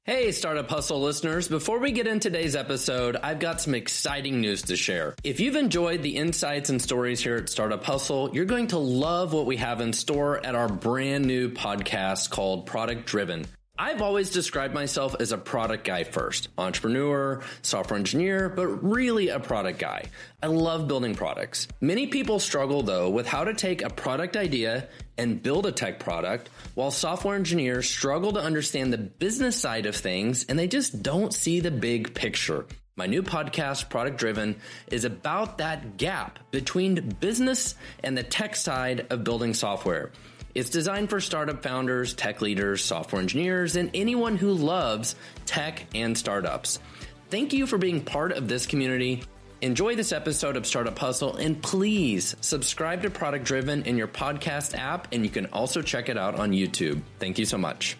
Hey, Startup Hustle listeners. Before we get into today's episode, I've got some exciting news to share. If you've enjoyed the insights and stories here at Startup Hustle, you're going to love what we have in store at our brand new podcast called Product Driven. I've always described myself as a product guy first, entrepreneur, software engineer, but really a product guy. I love building products. Many people struggle though with how to take a product idea and build a tech product, while software engineers struggle to understand the business side of things and they just don't see the big picture. My new podcast, Product Driven, is about that gap between business and the tech side of building software. It's designed for startup founders, tech leaders, software engineers, and anyone who loves tech and startups. Thank you for being part of this community. Enjoy this episode of Startup Hustle, and please subscribe to Product Driven in your podcast app, and you can also check it out on YouTube. Thank you so much.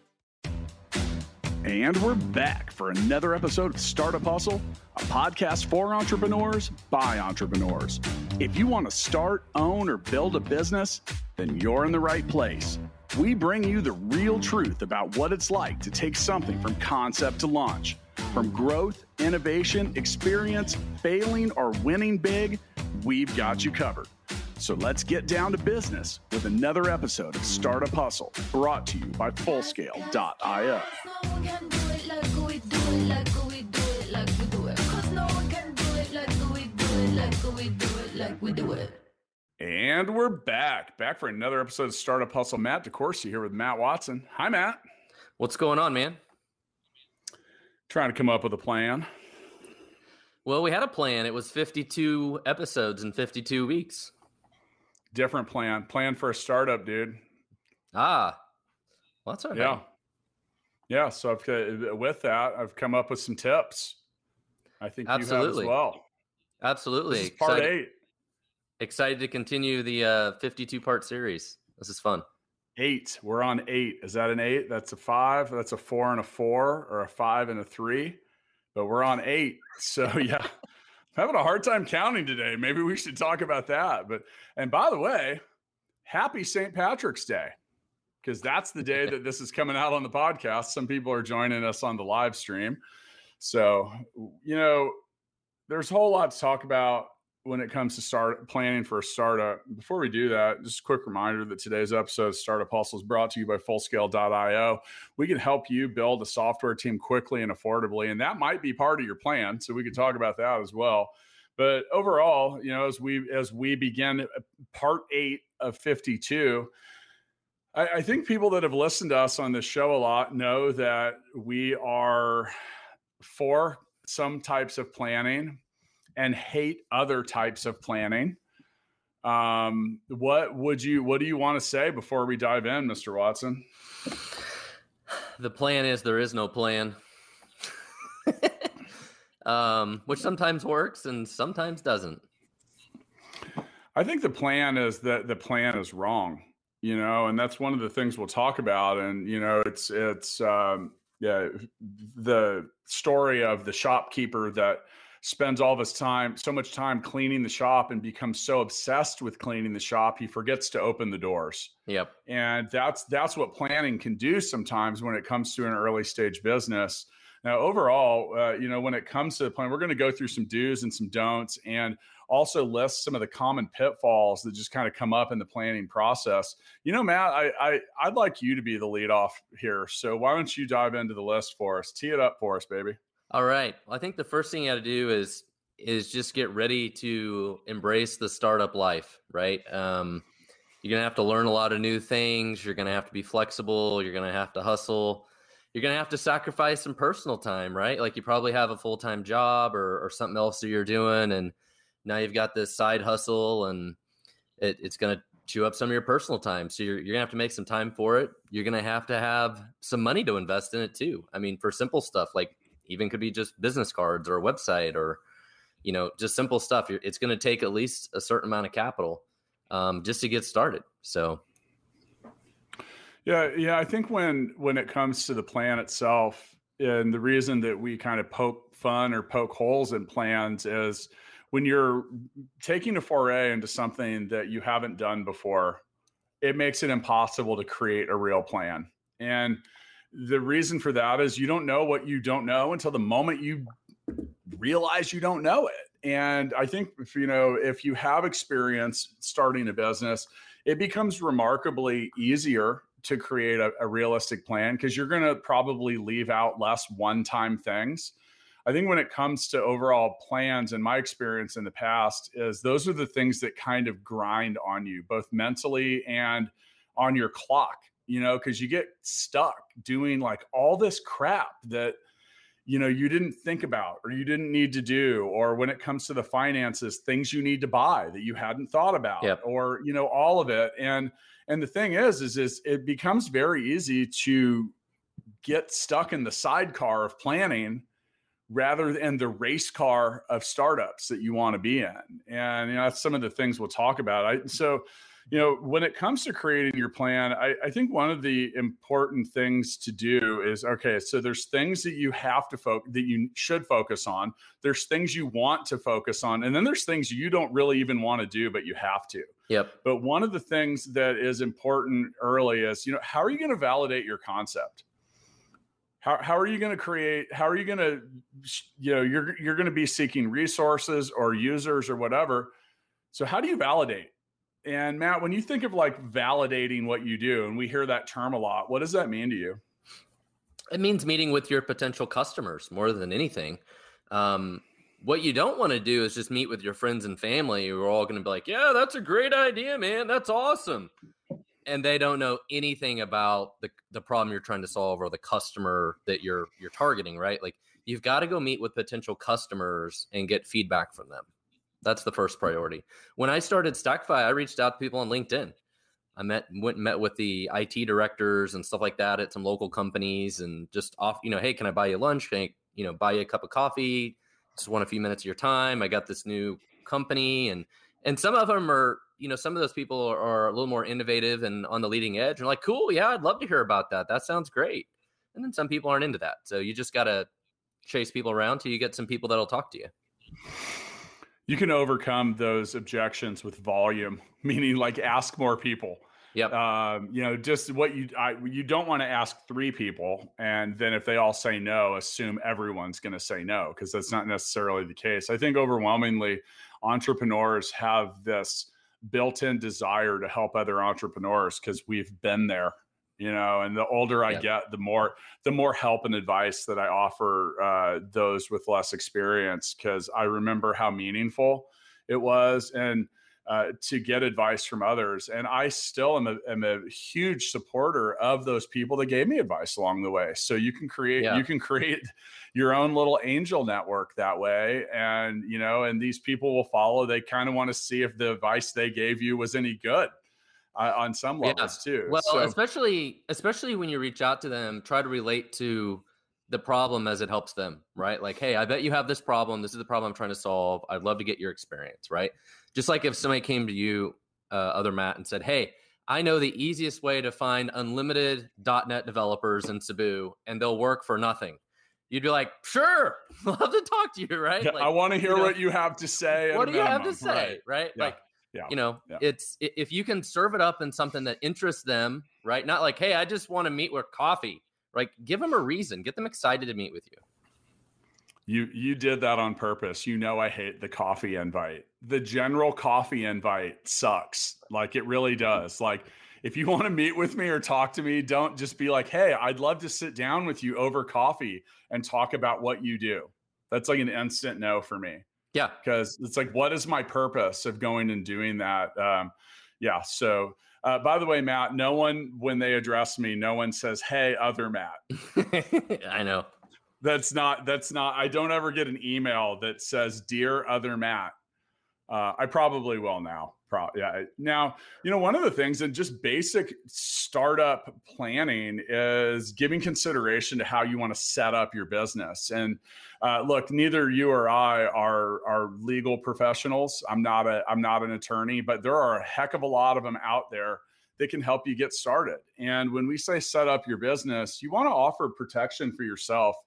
And we're back for another episode of Startup Hustle, a podcast for entrepreneurs by entrepreneurs. If you want to start, own, or build a business, then you're in the right place. We bring you the real truth about what it's like to take something from concept to launch. From growth, innovation, experience, failing, or winning big, we've got you covered. So let's get down to business with another episode of Startup Hustle, brought to you by Fullscale.io. And we're back for another episode of Startup Hustle. Matt DeCoursey here with Matt Watson. Hi, Matt. What's going on, man? Trying to come up with a plan. Well, we had a plan. It was 52 episodes in 52 weeks. Different plan. Plan for a startup, dude. Well, that's all right. Yeah. So with that, I've come up with some tips. I think you have as well. Absolutely. This is part 8. Excited to continue the 52-part series. This is fun. 8. We're on 8. Is that an 8? That's a 5. That's a 4 and a 4, or a 5 and a 3. But we're on 8. So yeah, I'm having a hard time counting today. Maybe we should talk about that. And by the way, happy St. Patrick's Day, because that's the day that this is coming out on the podcast. Some people are joining us on the live stream. So, there's a whole lot to talk about when it comes to planning for a startup. Before we do that, just a quick reminder that today's episode of Startup Hustle is brought to you by Fullscale.io. We can help you build a software team quickly and affordably, and that might be part of your plan. So we could talk about that as well. But overall, as we begin part 8 of 52, I think people that have listened to us on this show a lot know that we are for some types of planning and hate other types of planning. What do you want to say before we dive in, Mr. Watson? The plan is there is no plan, which sometimes works and sometimes doesn't. I think the plan is that the plan is wrong, and that's one of the things we'll talk about. And, it's the story of the shopkeeper that spends all of his time, so much time cleaning the shop, and becomes so obsessed with cleaning the shop, he forgets to open the doors. Yep. And that's what planning can do sometimes when it comes to an early stage business. Now, overall, when it comes to the plan, we're going to go through some do's and some don'ts, and also list some of the common pitfalls that just kind of come up in the planning process. Matt, I'd like you to be the lead off here. So why don't you dive into the list for us? Tee it up for us, baby. All right. Well, I think the first thing you got to do is just get ready to embrace the startup life, right? You're going to have to learn a lot of new things. You're going to have to be flexible. You're going to have to hustle. You're going to have to sacrifice some personal time, right? Like you probably have a full-time job or something else that you're doing, and now you've got this side hustle, and it's going to chew up some of your personal time. So you're going to have to make some time for it. You're going to have some money to invest in it too. I mean, for simple stuff, like even could be just business cards or a website or, just simple stuff. It's going to take at least a certain amount of capital just to get started. So. Yeah. I think when it comes to the plan itself, and the reason that we kind of poke fun or poke holes in plans is when you're taking a foray into something that you haven't done before, it makes it impossible to create a real plan. And the reason for that is you don't know what you don't know until the moment you realize you don't know it. And I think if you have experience starting a business, it becomes remarkably easier to create a realistic plan, because you're going to probably leave out less one-time things. I think when it comes to overall plans, in my experience in the past, is those are the things that kind of grind on you, both mentally and on your clock, because you get stuck doing like all this crap that you didn't think about or you didn't need to do, or when it comes to the finances, things you need to buy that you hadn't thought about, Yep. or all of it. And the thing is it becomes very easy to get stuck in the sidecar of planning rather than the race car of startups that you want to be in. And that's some of the things we'll talk about. So when it comes to creating your plan, I think one of the important things to do is, okay, so there's things that you have to that you should focus on. There's things you want to focus on. And then there's things you don't really even want to do, but you have to. Yep. But one of the things that is important early is, how are you going to validate your concept? How are you going to create, how are you going to, you're going to be seeking resources or users or whatever. So how do you validate? And Matt, when you think of like validating what you do, and we hear that term a lot, what does that mean to you? It means meeting with your potential customers more than anything. What you don't want to do is just meet with your friends and family who are all going to be like, yeah, that's a great idea, man. That's awesome. And they don't know anything about the problem you're trying to solve or the customer that you're targeting, right? Like, you've got to go meet with potential customers and get feedback from them. That's the first priority. When I started StackFi, I reached out to people on LinkedIn. I went and met with the IT directors and stuff like that at some local companies, and just hey, can I buy you lunch? Can I, buy you a cup of coffee? Just want a few minutes of your time. I got this new company, and some of them are, some of those people are a little more innovative and on the leading edge. And like, cool, yeah, I'd love to hear about that. That sounds great. And then some people aren't into that. So you just got to chase people around till you get some people that'll talk to you. You can overcome those objections with volume, meaning like ask more people. Yep. Just what you don't want to ask 3 people, and then if they all say no, assume everyone's going to say no, because that's not necessarily the case. I think overwhelmingly entrepreneurs have this built-in desire to help other entrepreneurs because we've been there, and the older I get, the more help and advice that I offer those with less experience, because I remember how meaningful it was and to get advice from others. And I still am a huge supporter of those people that gave me advice along the way. So you can create your own little angel network that way. And, and these people will follow. They kind of want to see if the advice they gave you was any good on some levels too. Well, especially when you reach out to them, try to relate to the problem as it helps them, right? Like, hey, I bet you have this problem. This is the problem I'm trying to solve. I'd love to get your experience, right? Just like if somebody came to you, other Matt, and said, hey, I know the easiest way to find unlimited .NET developers in Cebu, and they'll work for nothing. You'd be like, sure, love to talk to you, right? Yeah, like, I want to hear what you have to say. What do you have to say, right? Yeah. Like, it's if you can serve it up in something that interests them, right? Not like, hey, I just want to meet with coffee. Like, give them a reason, get them excited to meet with you. You did that on purpose. I hate the coffee invite. The general coffee invite sucks. Like, it really does. Like, if you want to meet with me or talk to me, don't just be like, hey, I'd love to sit down with you over coffee and talk about what you do. That's like an instant no for me. Yeah. Because it's like, what is my purpose of going and doing that? So by the way, Matt, when they address me, no one says, hey, other Matt. I know. That's not, I don't ever get an email that says, dear other Matt. I probably will now. Now, one of the things in just basic startup planning is giving consideration to how you want to set up your business. And look, neither you or I are legal professionals. I'm not an attorney, but there are a heck of a lot of them out there that can help you get started. And when we say set up your business, you want to offer protection for yourself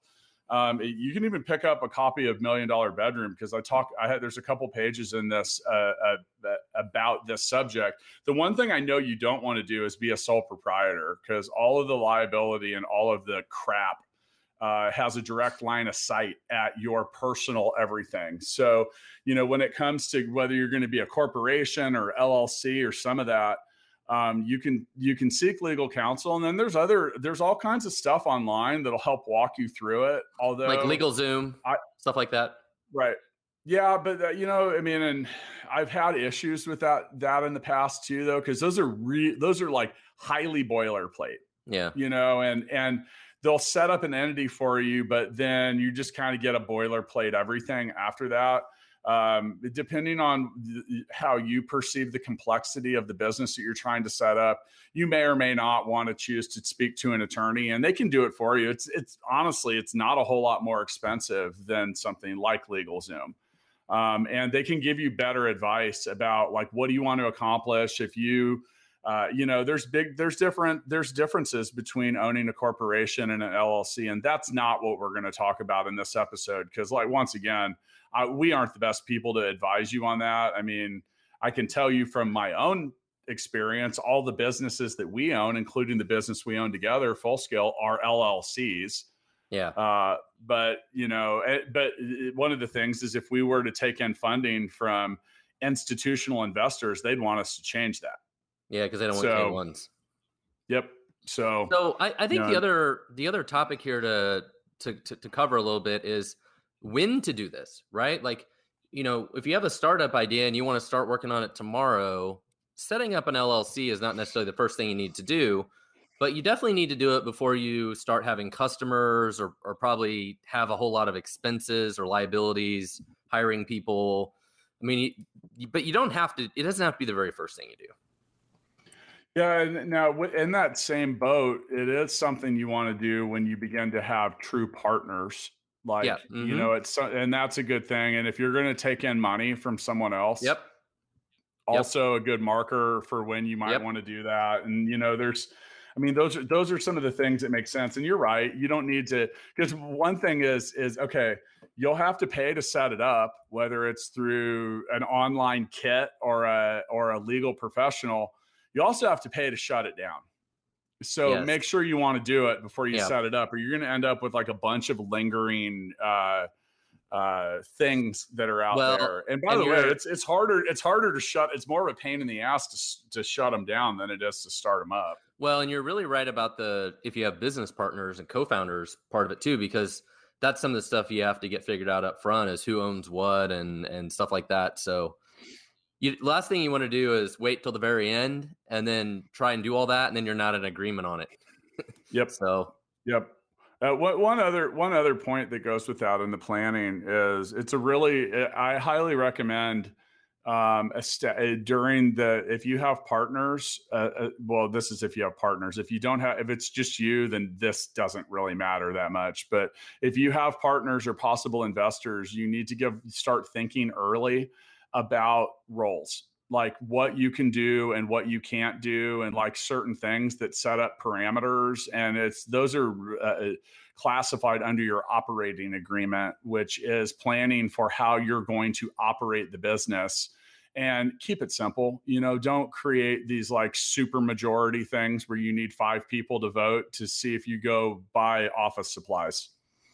You can even pick up a copy of $1 Million Bedroom, because there's a couple pages in this about this subject. The one thing I know you don't want to do is be a sole proprietor, because all of the liability and all of the crap has a direct line of sight at your personal everything. So, when it comes to whether you're going to be a corporation or LLC or some of that, you can seek legal counsel, and then there's all kinds of stuff online that'll help walk you through it. Although, like LegalZoom, stuff like that. Right. Yeah. But and I've had issues with that in the past too, though, because those are like highly boilerplate. Yeah. And they'll set up an entity for you, but then you just kind of get a boilerplate everything after that. Depending on how you perceive the complexity of the business that you're trying to set up, you may or may not want to choose to speak to an attorney, and they can do it for you. It's honestly, it's not a whole lot more expensive than something like LegalZoom. And they can give you better advice about, like, what do you want to accomplish? If you, there's differences between owning a corporation and an LLC. And that's not what we're going to talk about in this episode. Cause, like, once again, we aren't the best people to advise you on that. I mean, I can tell you from my own experience, all the businesses that we own, including the business we own together, Full Scale, are LLCs. Yeah. But one of the things is, if we were to take in funding from institutional investors, they'd want us to change that. Yeah, because they don't want K1s. Yep. So I think the other topic here to cover a little bit is when to do this, right? Like, if you have a startup idea and you want to start working on it tomorrow, setting up an LLC is not necessarily the first thing you need to do, but you definitely need to do it before you start having customers or probably have a whole lot of expenses or liabilities, hiring people. I mean, but you don't have to, it doesn't have to be the very first thing you do. Yeah. Now, in that same boat, it is something you want to do when you begin to have true partners. Like, yeah. Mm-hmm. And that's a good thing. And if you're going to take in money from someone else, yep. Also a good marker for when you might want to do that. And, those are some of the things that make sense. And you're right. You don't need to, because one thing is, okay, you'll have to pay to set it up, whether it's through an online kit or a legal professional. You also have to pay to shut it down. So make sure you want to do it before you set it up, or you're going to end up with like a bunch of lingering things that are out there. And by the way, it's harder to shut. It's more of a pain in the ass to shut them down than it is to start them up. Well, and you're really right about if you have business partners and co-founders part of it too, because that's some of the stuff you have to get figured out up front, is who owns what and stuff like that. So last thing you want to do is wait till the very end and then try and do all that, and then you're not in agreement on it. Yep. Yep. One other point that goes with that in the planning is I highly recommend if you have partners, this is if you have partners. If it's just you, then this doesn't really matter that much. But if you have partners or possible investors, you need to start thinking early about roles, like what you can do and what you can't do, and like certain things that set up parameters. And those are classified under your operating agreement, which is planning for how you're going to operate the business. And keep it simple. Don't create these like super majority things where you need 5 people to vote to see if you go buy office supplies.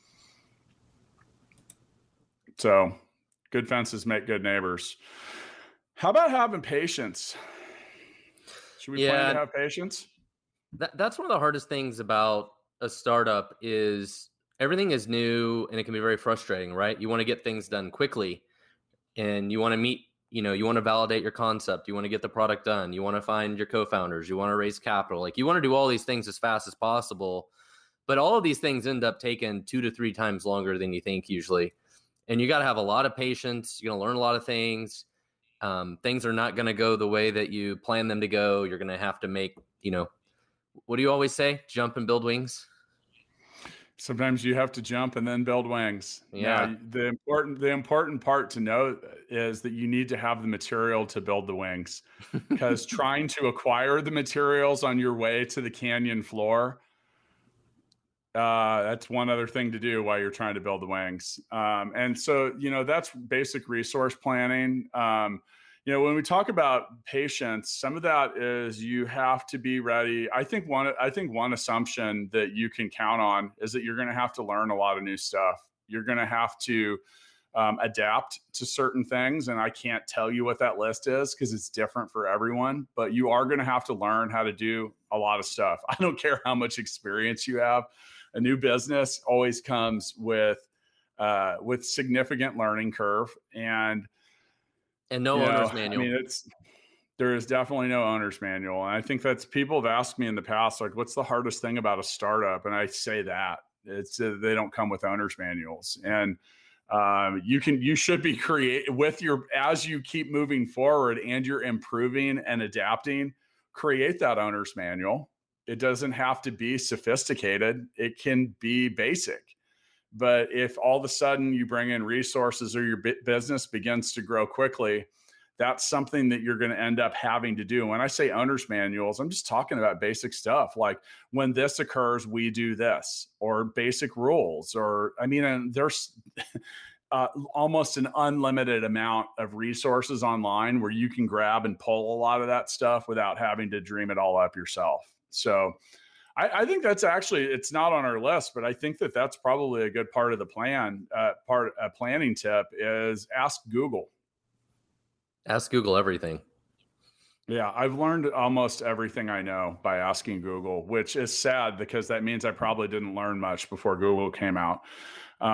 So good fences make good neighbors. How about having patience? Should we plan to have patience? That's one of the hardest things about a startup is everything is new and it can be very frustrating, right? You want to get things done quickly and you want to meet, you want to validate your concept. You want to get the product done. You want to find your co-founders. You want to raise capital. Like, you want to do all these things as fast as possible, but all of these things end up taking 2 to 3 times longer than you think usually. And you got to have a lot of patience. You're going to learn a lot of things. Things are not going to go the way that you plan them to go. You're going to have to make, what do you always say? Jump and build wings. Sometimes you have to jump and then build wings. Yeah. Now, the important part to know is that you need to have the material to build the wings, because trying to acquire the materials on your way to the canyon floor, That's one other thing to do while you're trying to build the wings. And so, that's basic resource planning. When we talk about patience, some of that is you have to be ready. I think one assumption that you can count on is that you're going to have to learn a lot of new stuff. You're going to have to adapt to certain things. And I can't tell you what that list is because it's different for everyone, but you are going to have to learn how to do a lot of stuff. I don't care how much experience you have. A new business always comes with significant learning curve and no owner's manual. I mean, there is definitely no owner's manual. And I think that's, people have asked me in the past, like, what's the hardest thing about a startup? And I say that it's they don't come with owner's manuals. And you should be creative with as you keep moving forward and you're improving and adapting, create that owner's manual. It doesn't have to be sophisticated. It can be basic. But if all of a sudden you bring in resources or your business begins to grow quickly, that's something that you're going to end up having to do. When I say owner's manuals, I'm just talking about basic stuff like when this occurs, we do this, or basic rules, and there's almost an unlimited amount of resources online where you can grab and pull a lot of that stuff without having to dream it all up yourself. So I think that's actually, it's not on our list, but I think that that's probably a good part of the plan. A planning tip is ask Google. Ask Google everything. Yeah, I've learned almost everything I know by asking Google, which is sad because that means I probably didn't learn much before Google came out. But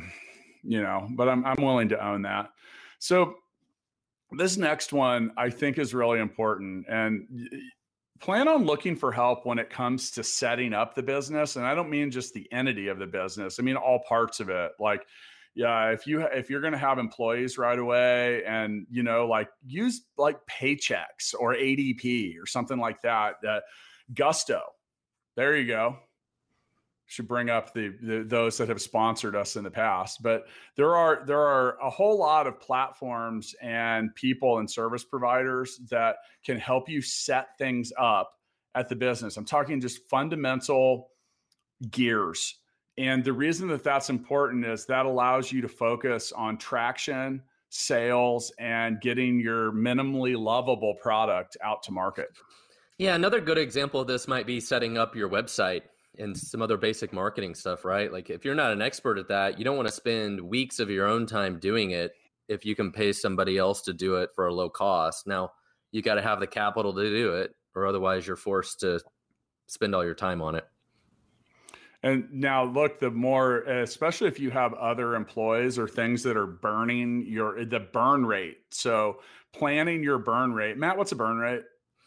I'm willing to own that. So this next one I think is really important, and plan on looking for help when it comes to setting up the business. And I don't mean just the entity of the business. I mean, all parts of it. Like, yeah, if you're going to have employees right away and, use like Paychex or ADP or something like that, Gusto, there you go. Should bring up those that have sponsored us in the past, but there are a whole lot of platforms and people and service providers that can help you set things up at the business. I'm talking just fundamental gears. And the reason that that's important is that allows you to focus on traction, sales, and getting your minimally lovable product out to market. Yeah, another good example of this might be setting up your website and some other basic marketing stuff, right? Like if you're not an expert at that, you don't want to spend weeks of your own time doing it if you can pay somebody else to do it for a low cost. Now, you got to have the capital to do it, or otherwise you're forced to spend all your time on it. And now look, especially if you have other employees or things that are burning the burn rate. So planning your burn rate. Matt, what's a burn rate?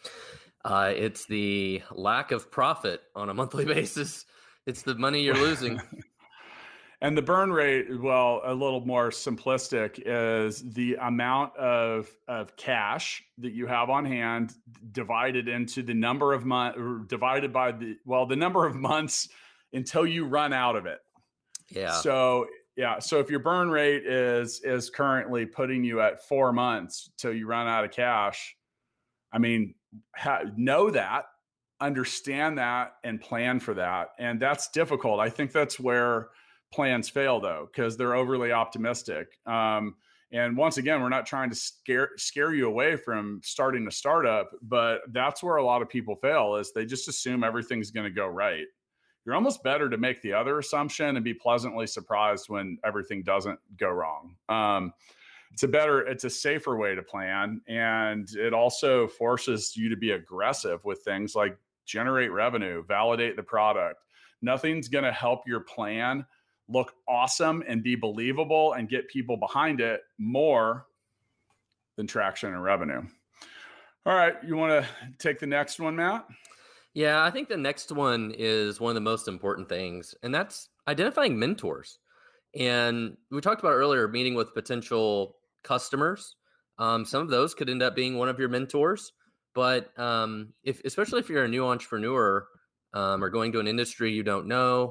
It's the lack of profit on a monthly basis. It's the money you're losing. And the burn rate, well, a little more simplistic, is the amount of cash that you have on hand divided into the number of months, divided by the number of months until you run out of it. Yeah. So if your burn rate is currently putting you at 4 months till you run out of cash, I mean, know that, understand that, and plan for that. And that's difficult. I think that's where plans fail, though, because they're overly optimistic. And once again, we're not trying to scare you away from starting a startup, but that's where a lot of people fail, is they just assume everything's going to go right. You're almost better to make the other assumption and be pleasantly surprised when everything doesn't go wrong. It's a safer way to plan. And it also forces you to be aggressive with things like generate revenue, validate the product. Nothing's going to help your plan look awesome and be believable and get people behind it more than traction and revenue. All right. You want to take the next one, Matt? Yeah, I think the next one is one of the most important things, and that's identifying mentors. And we talked about earlier, meeting with potential customers. Some of those could end up being one of your mentors, but especially if you're a new entrepreneur or going to an industry you don't know,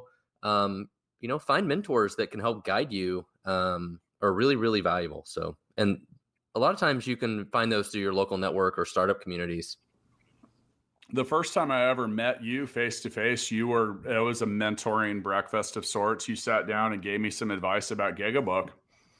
find mentors that can help guide you are really, really valuable. So, and a lot of times you can find those through your local network or startup communities. the first time I ever met you face to face, it was a mentoring breakfast of sorts. You sat down and gave me some advice about Gigabook.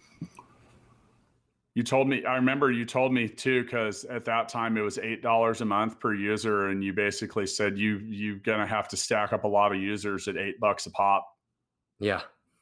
I remember you told me too, because at that time it was $8 a month per user. And you basically said you're going to have to stack up a lot of users at $8 a pop. Yeah.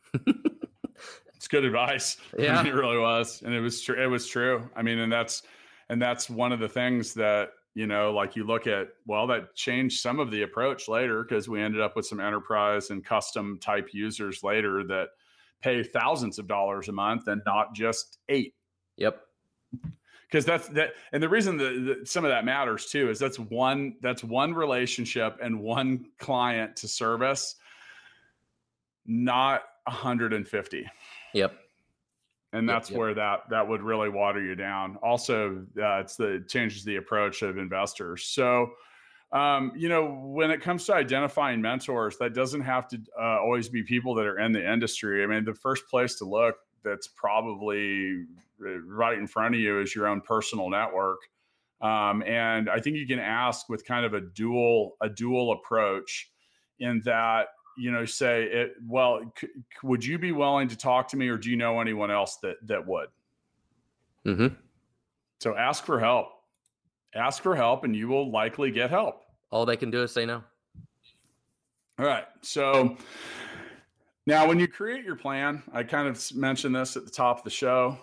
It's good advice. Yeah. I mean, it really was. And it was true. It was true. I mean, and that's one of the things that, like you look at, well, that changed some of the approach later, because we ended up with some enterprise and custom type users later that pay thousands of dollars a month and not just $8. Yep. Because that's that. And the reason that some of that matters too, is that's one relationship and one client to service, not 150. Yep. And that's where that would really water you down. Also, it changes the approach of investors. So, when it comes to identifying mentors, that doesn't have to always be people that are in the industry. I mean, the first place to look that's probably right in front of you is your own personal network. And I think you can ask with kind of a dual approach, in that, say would you be willing to talk to me, or do you know anyone else that would? Mm-hmm. So ask for help, and you will likely get help. All they can do is say no. All right. So now when you create your plan, I kind of mentioned this at the top of the show.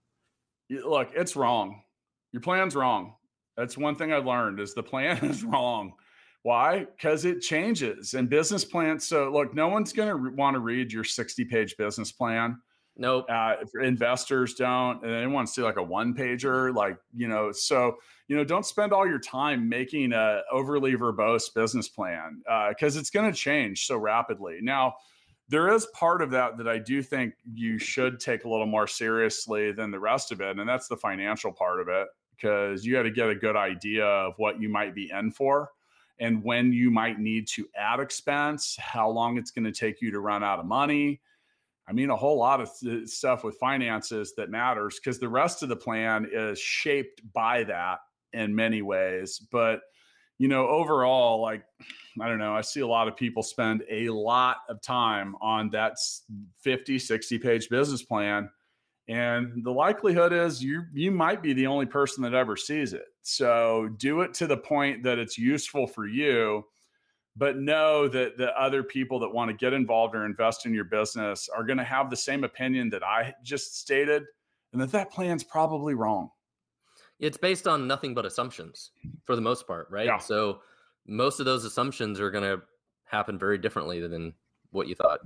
Look, it's wrong. Your plan's wrong. That's one thing I've learned, is the plan is wrong. Why? Because it changes. And business plans. So look, no one's going to want to read your 60-page business plan. Nope. Investors don't, and they want to see like a one-pager, so, don't spend all your time making a overly verbose business plan, because it's going to change so rapidly. Now, there is part of that I do think you should take a little more seriously than the rest of it. And that's the financial part of it, because you got to get a good idea of what you might be in for, and when you might need to add expense, how long it's going to take you to run out of money. I mean, a whole lot of stuff with finances that matters, because the rest of the plan is shaped by that in many ways. But, overall, I don't know, I see a lot of people spend a lot of time on that 50, 60-page business plan. And the likelihood is you might be the only person that ever sees it. So do it to the point that it's useful for you, but know that the other people that want to get involved or invest in your business are going to have the same opinion that I just stated, and that plan's probably wrong. It's based on nothing but assumptions for the most part, right? Yeah. So most of those assumptions are going to happen very differently than what you thought.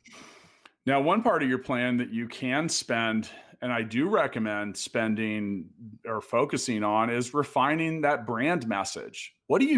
Now, one part of your plan that you can spend, and I do recommend spending or focusing on, is refining that brand message. What do?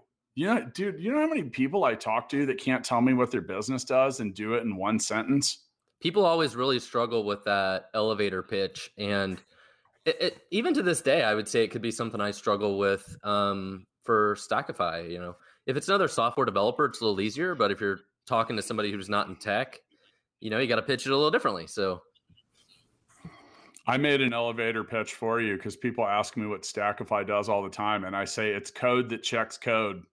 Dude, you know how many people I talk to that can't tell me what their business does and do it in one sentence? People always really struggle with that elevator pitch. And even to this day, I would say it could be something I struggle with for Stackify. If it's another software developer, it's a little easier. But if you're talking to somebody who's not in tech, you got to pitch it a little differently. So I made an elevator pitch for you because people ask me what Stackify does all the time. And I say it's code that checks code.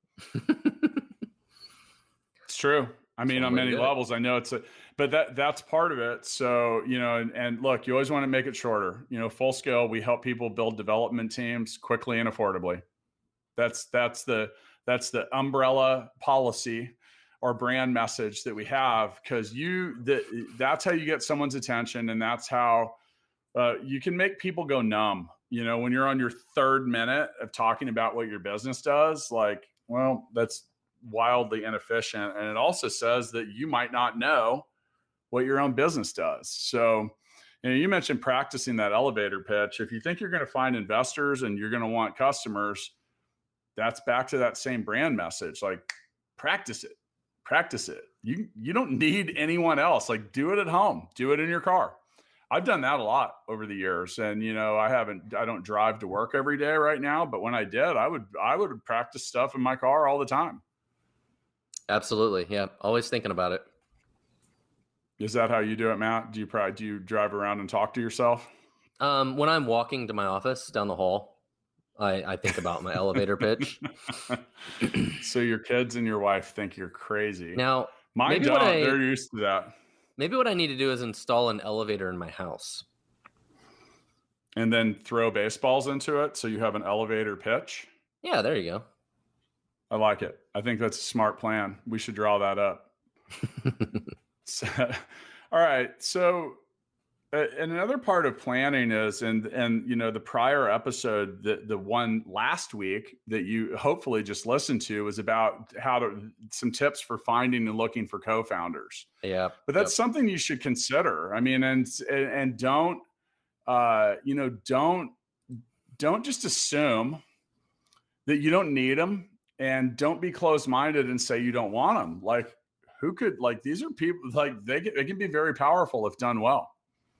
It's true. I mean, on many levels, I know but that's part of it. So, and look, you always want to make it shorter. Full scale, we help people build development teams quickly and affordably. That's the umbrella policy or brand message that we have, because that's how you get someone's attention, and that's how you can make people go numb. When you're on your third minute of talking about what your business does, that's wildly inefficient. And it also says that you might not know what your own business does. So, you mentioned practicing that elevator pitch. If you think you're going to find investors and you're going to want customers, that's back to that same brand message. Practice it. You don't need anyone else. Do it at home, do it in your car. I've done that a lot over the years. And, I don't drive to work every day right now, but when I did, I would practice stuff in my car all the time. Absolutely. Yeah. Always thinking about it. Is that how you do it, Matt? Do you drive around and talk to yourself? When I'm walking to my office down the hall, I think about my elevator pitch. So your kids and your wife think you're crazy. Now, Mine maybe don't. They're used to that. maybe what I need to do is install an elevator in my house. And then throw baseballs into it so you have an elevator pitch. Yeah, there you go. I like it. I think that's a smart plan. We should draw that up. So, all right. So and another part of planning is, and the prior episode, the one last week that you hopefully just listened to, was about some tips for finding and looking for co-founders. Yeah. But that's something you should consider. I mean, and don't, don't just assume that you don't need them, and don't be closed-minded and say you don't want them. Like, these are people, like they can be very powerful if done well.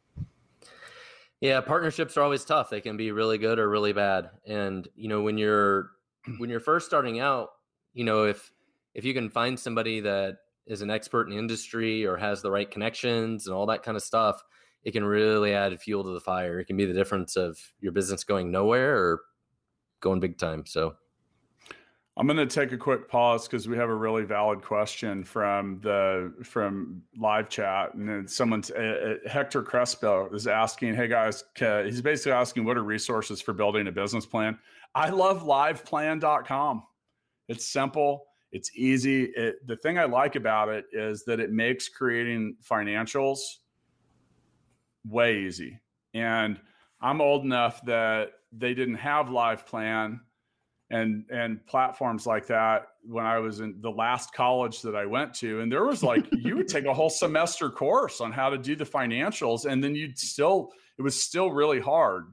Yeah, partnerships are always tough. They can be really good or really bad. And when you're first starting out, if you can find somebody that is an expert in industry or has the right connections and all that kind of stuff, it can really add fuel to the fire. It can be the difference of your business going nowhere or going big time. So I'm going to take a quick pause because we have a really valid question from live chat, and then someone's Hector Crespo is asking, "Hey guys," he's basically asking, "What are resources for building a business plan?" I love liveplan.com. It's simple, it's easy. The thing I like about it is that it makes creating financials way easy. And I'm old enough that they didn't have LivePlan and platforms like that when I was in the last college that I went to. And there was you would take a whole semester course on how to do the financials, and then it was still really hard.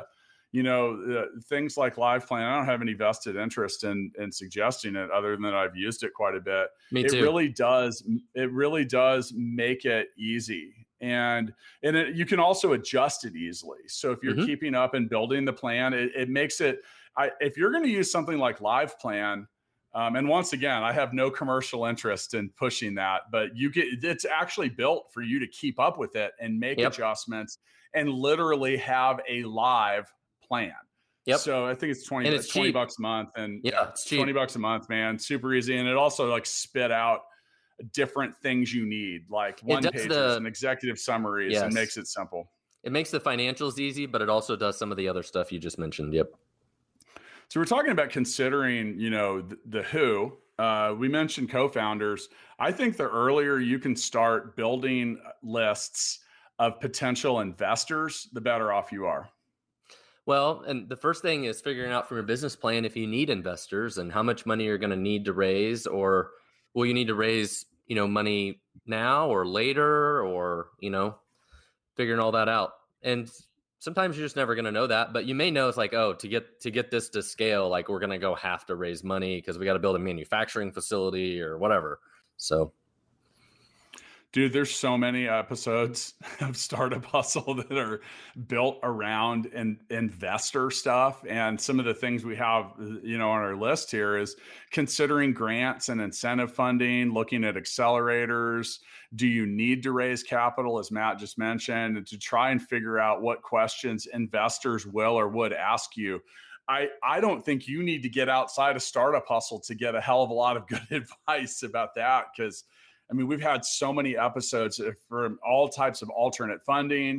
Things like LivePlan, I don't have any vested interest in suggesting it, other than I've used it quite a bit. Me too. It really does make it easy. And you can also adjust it easily. So if you're keeping up and building the plan, it makes it, if you're going to use something like LivePlan, and once again, I have no commercial interest in pushing that, but it's actually built for you to keep up with it and make adjustments and literally have a live plan. Yep. So I think it's $20 a month, and it's cheap. $20 a month, man, super easy. And it also spit out different things you need, like one-pagers and executive summaries, and makes it simple. It makes the financials easy, but it also does some of the other stuff you just mentioned. Yep. So we're talking about considering, the who. We mentioned co-founders. I think the earlier you can start building lists of potential investors, the better off you are. Well, and the first thing is figuring out from your business plan if you need investors and how much money you're going to need to raise, or will you need to raise, money now or later, or, figuring all that out. And sometimes you're just never going to know that, but you may know it's to get this to scale, we're going to have to raise money because we got to build a manufacturing facility or whatever. So, dude, there's so many episodes of Startup Hustle that are built around investor stuff. And some of the things we have, on our list here is considering grants and incentive funding, looking at accelerators. Do you need to raise capital, as Matt just mentioned, and to try and figure out what questions investors will or would ask you? I don't think you need to get outside of Startup Hustle to get a hell of a lot of good advice about that, because we've had so many episodes from all types of alternate funding,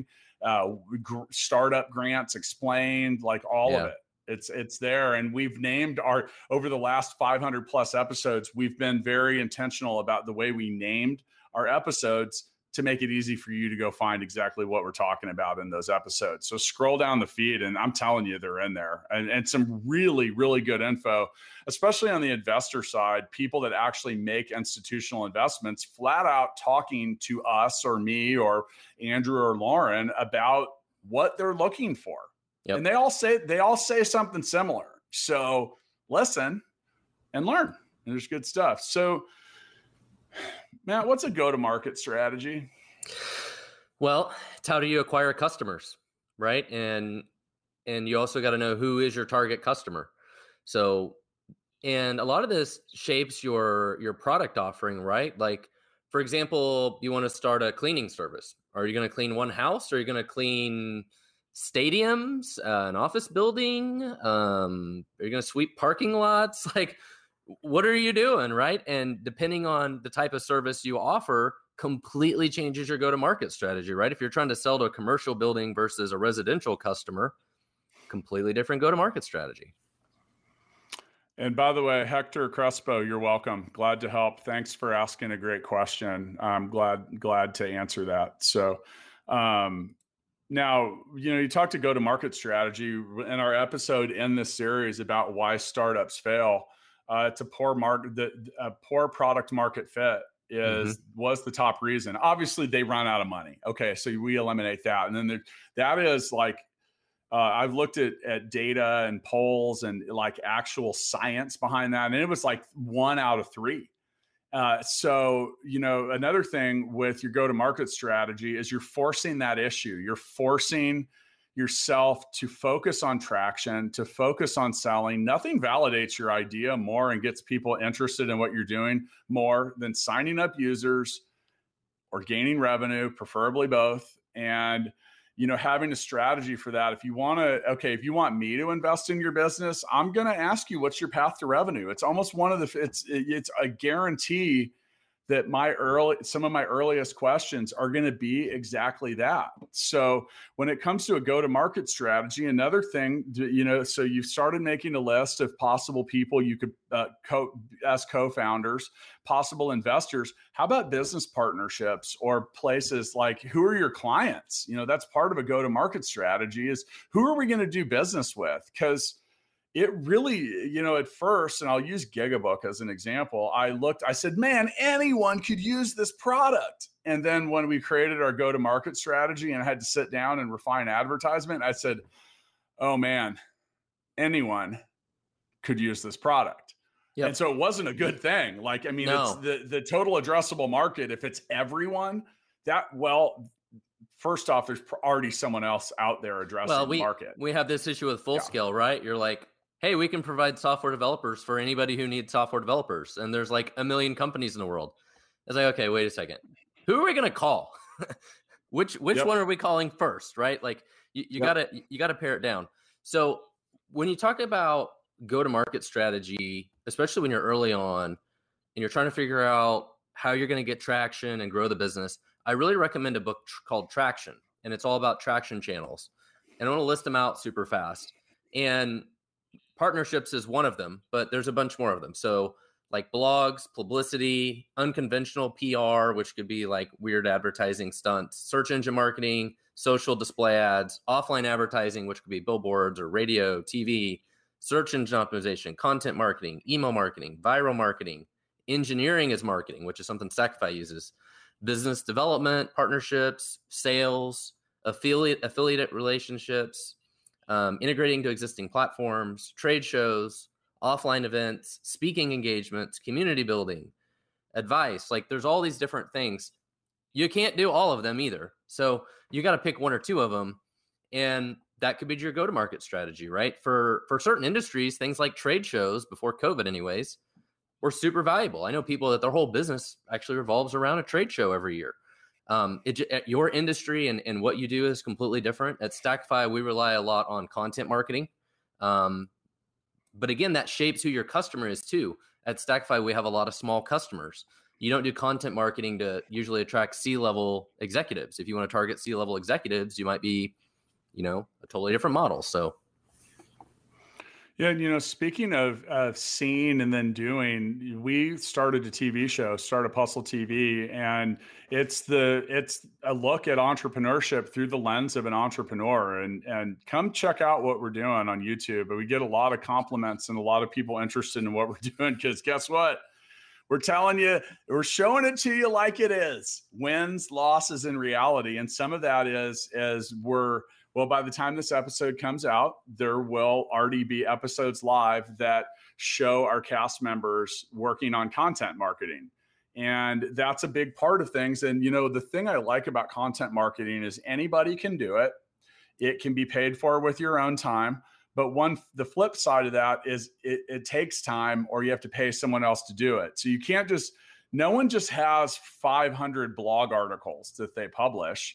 startup grants explained, all of it. It's there. And we've named over the last 500 plus episodes, we've been very intentional about the way we named our episodes to make it easy for you to go find exactly what we're talking about in those episodes. So scroll down the feed, and I'm telling you, they're in there, and some really, really good info, especially on the investor side, people that actually make institutional investments flat out talking to us or me or Andrew or Lauren about what they're looking for. Yep. And they all say something similar. So listen and learn, and there's good stuff. So Matt, what's a go-to-market strategy? Well, it's how do you acquire customers, right? And you also got to know who is your target customer. So, and a lot of this shapes your product offering, right? For example, you want to start a cleaning service. Are you going to clean one house, or are you going to clean stadiums, an office building? Are you going to sweep parking lots? Like, what are you doing, right? And depending on the type of service you offer, completely changes your go-to-market strategy, right? If you're trying to sell to a commercial building versus a residential customer, completely different go-to-market strategy. And by the way, Hector Crespo, you're welcome. Glad to help. Thanks for asking a great question. I'm glad to answer that. So now, you talked to go-to-market strategy in our episode in this series about why startups fail. It's a poor poor product market fit was the top reason. Obviously, they run out of money. Okay, so we eliminate that, and then that is like I've looked at data and polls and like actual science behind that, and it was like 1 out of 3. So, another thing with your go-to-market strategy is you're forcing that issue. You're forcing yourself to focus on traction, to focus on selling. Nothing validates your idea more and gets people interested in what you're doing more than signing up users or gaining revenue, preferably both. And, having a strategy for that. If you want me to invest in your business, I'm going to ask you, what's your path to revenue? It's almost it's a guarantee that some of my earliest questions are going to be exactly that. So when it comes to a go-to-market strategy, another thing, so you've started making a list of possible people you could as co-founders, possible investors. How about business partnerships or places like, who are your clients? That's part of a go-to-market strategy, is who are we going to do business with? Because it really, at first, and I'll use Gigabook as an example, I said, man, anyone could use this product. And then when we created our go-to-market strategy and I had to sit down and refine advertisement, I said, oh man, anyone could use this product. Yep. And so it wasn't a good thing. Like, no. It's the total addressable market. If it's everyone, first off, there's already someone else out there addressing the market. We have this issue with Full Scale, right? You're like, hey, we can provide software developers for anybody who needs software developers. And there's like 1 million companies in the world. It's like, okay, wait a second. Who are we going to call? Which one are we calling first, right? Like you gotta pare it down. So when you talk about go-to-market strategy, especially when you're early on and you're trying to figure out how you're going to get traction and grow the business, I really recommend a book called Traction. And it's all about traction channels. And I want to list them out super fast. And partnerships is one of them, but there's a bunch more of them. So like blogs, publicity, unconventional PR, which could be like weird advertising stunts, search engine marketing, social display ads, offline advertising, which could be billboards or radio, TV, search engine optimization, content marketing, email marketing, viral marketing, engineering is marketing, which is something Stackify uses, business development, partnerships, sales, affiliate relationships, integrating to existing platforms, trade shows, offline events, speaking engagements, community building, advice. Like there's all these different things. You can't do all of them either. So you got to pick 1 or 2 of them. And that could be your go-to-market strategy, right? For certain industries, things like trade shows, before COVID anyways, were super valuable. I know people that their whole business actually revolves around a trade show every year. Your industry and what you do is completely different. At Stackify, we rely a lot on content marketing. But again, that shapes who your customer is too. At Stackify, we have a lot of small customers. You don't do content marketing to usually attract C-level executives. If you want to target C-level executives, you might be, a totally different model. So. Yeah, speaking of seeing and then doing, we started a TV show, Startup Hustle TV, and it's a look at entrepreneurship through the lens of an entrepreneur. And come check out what we're doing on YouTube. But we get a lot of compliments and a lot of people interested in what we're doing, because guess what? We're telling you, we're showing it to you like it is. Wins, losses in reality. And some of that is by the time this episode comes out, there will already be episodes live that show our cast members working on content marketing. And that's a big part of things. And, the thing I like about content marketing is anybody can do it. It can be paid for with your own time. But the flip side of that is it takes time, or you have to pay someone else to do it. So you can't no one just has 500 blog articles that they publish.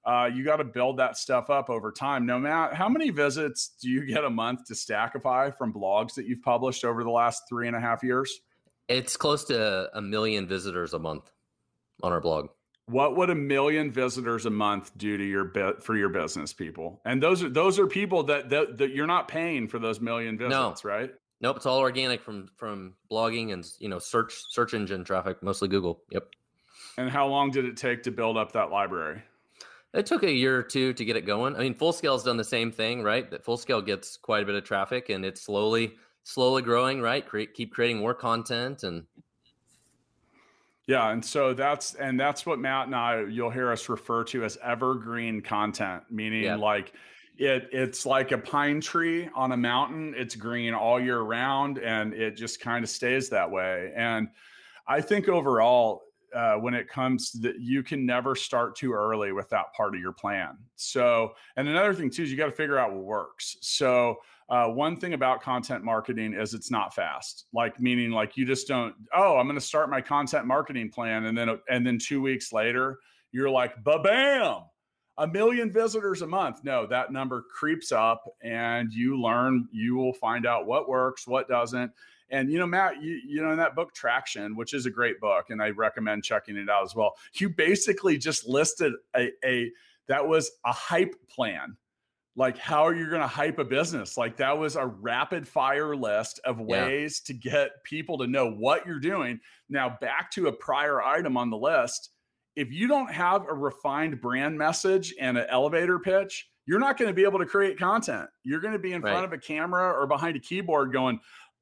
You got to build that stuff up over time. No matter how many visits do you get a month to Stackify from blogs that you've published over the last 3.5 years? It's close to 1 million visitors a month on our blog. What would 1 million visitors a month do to for your business, people? And those are people that you're not paying for those 1 million visits, right? Nope, it's all organic from blogging and search engine traffic, mostly Google. Yep. And how long did it take to build up that library? It took a year or two to get it going. I mean, Fullscale's done the same thing, right? That Fullscale gets quite a bit of traffic, and it's slowly growing, right? Keep creating more content, and yeah, and so that's what Matt and I, you'll hear us refer to as evergreen content, meaning like it's like a pine tree on a mountain. It's green all year round, and it just kind of stays that way. And I think overall, when it comes to that, you can never start too early with that part of your plan. So, and another thing too is you got to figure out what works. So one thing about content marketing is it's not fast. Like, meaning like you just don't, I'm going to start my content marketing plan. And then 2 weeks later, you're like, ba-bam, 1 million visitors a month. No, that number creeps up, and you will find out what works, what doesn't. And, Matt, in that book Traction, which is a great book, and I recommend checking it out as well, you basically just listed that was a hype plan. Like, how are you going to hype a business? Like, that was a rapid fire list of ways to get people to know what you're doing. Now, back to a prior item on the list, if you don't have a refined brand message and an elevator pitch, you're not going to be able to create content. You're going to be in front of a camera or behind a keyboard going,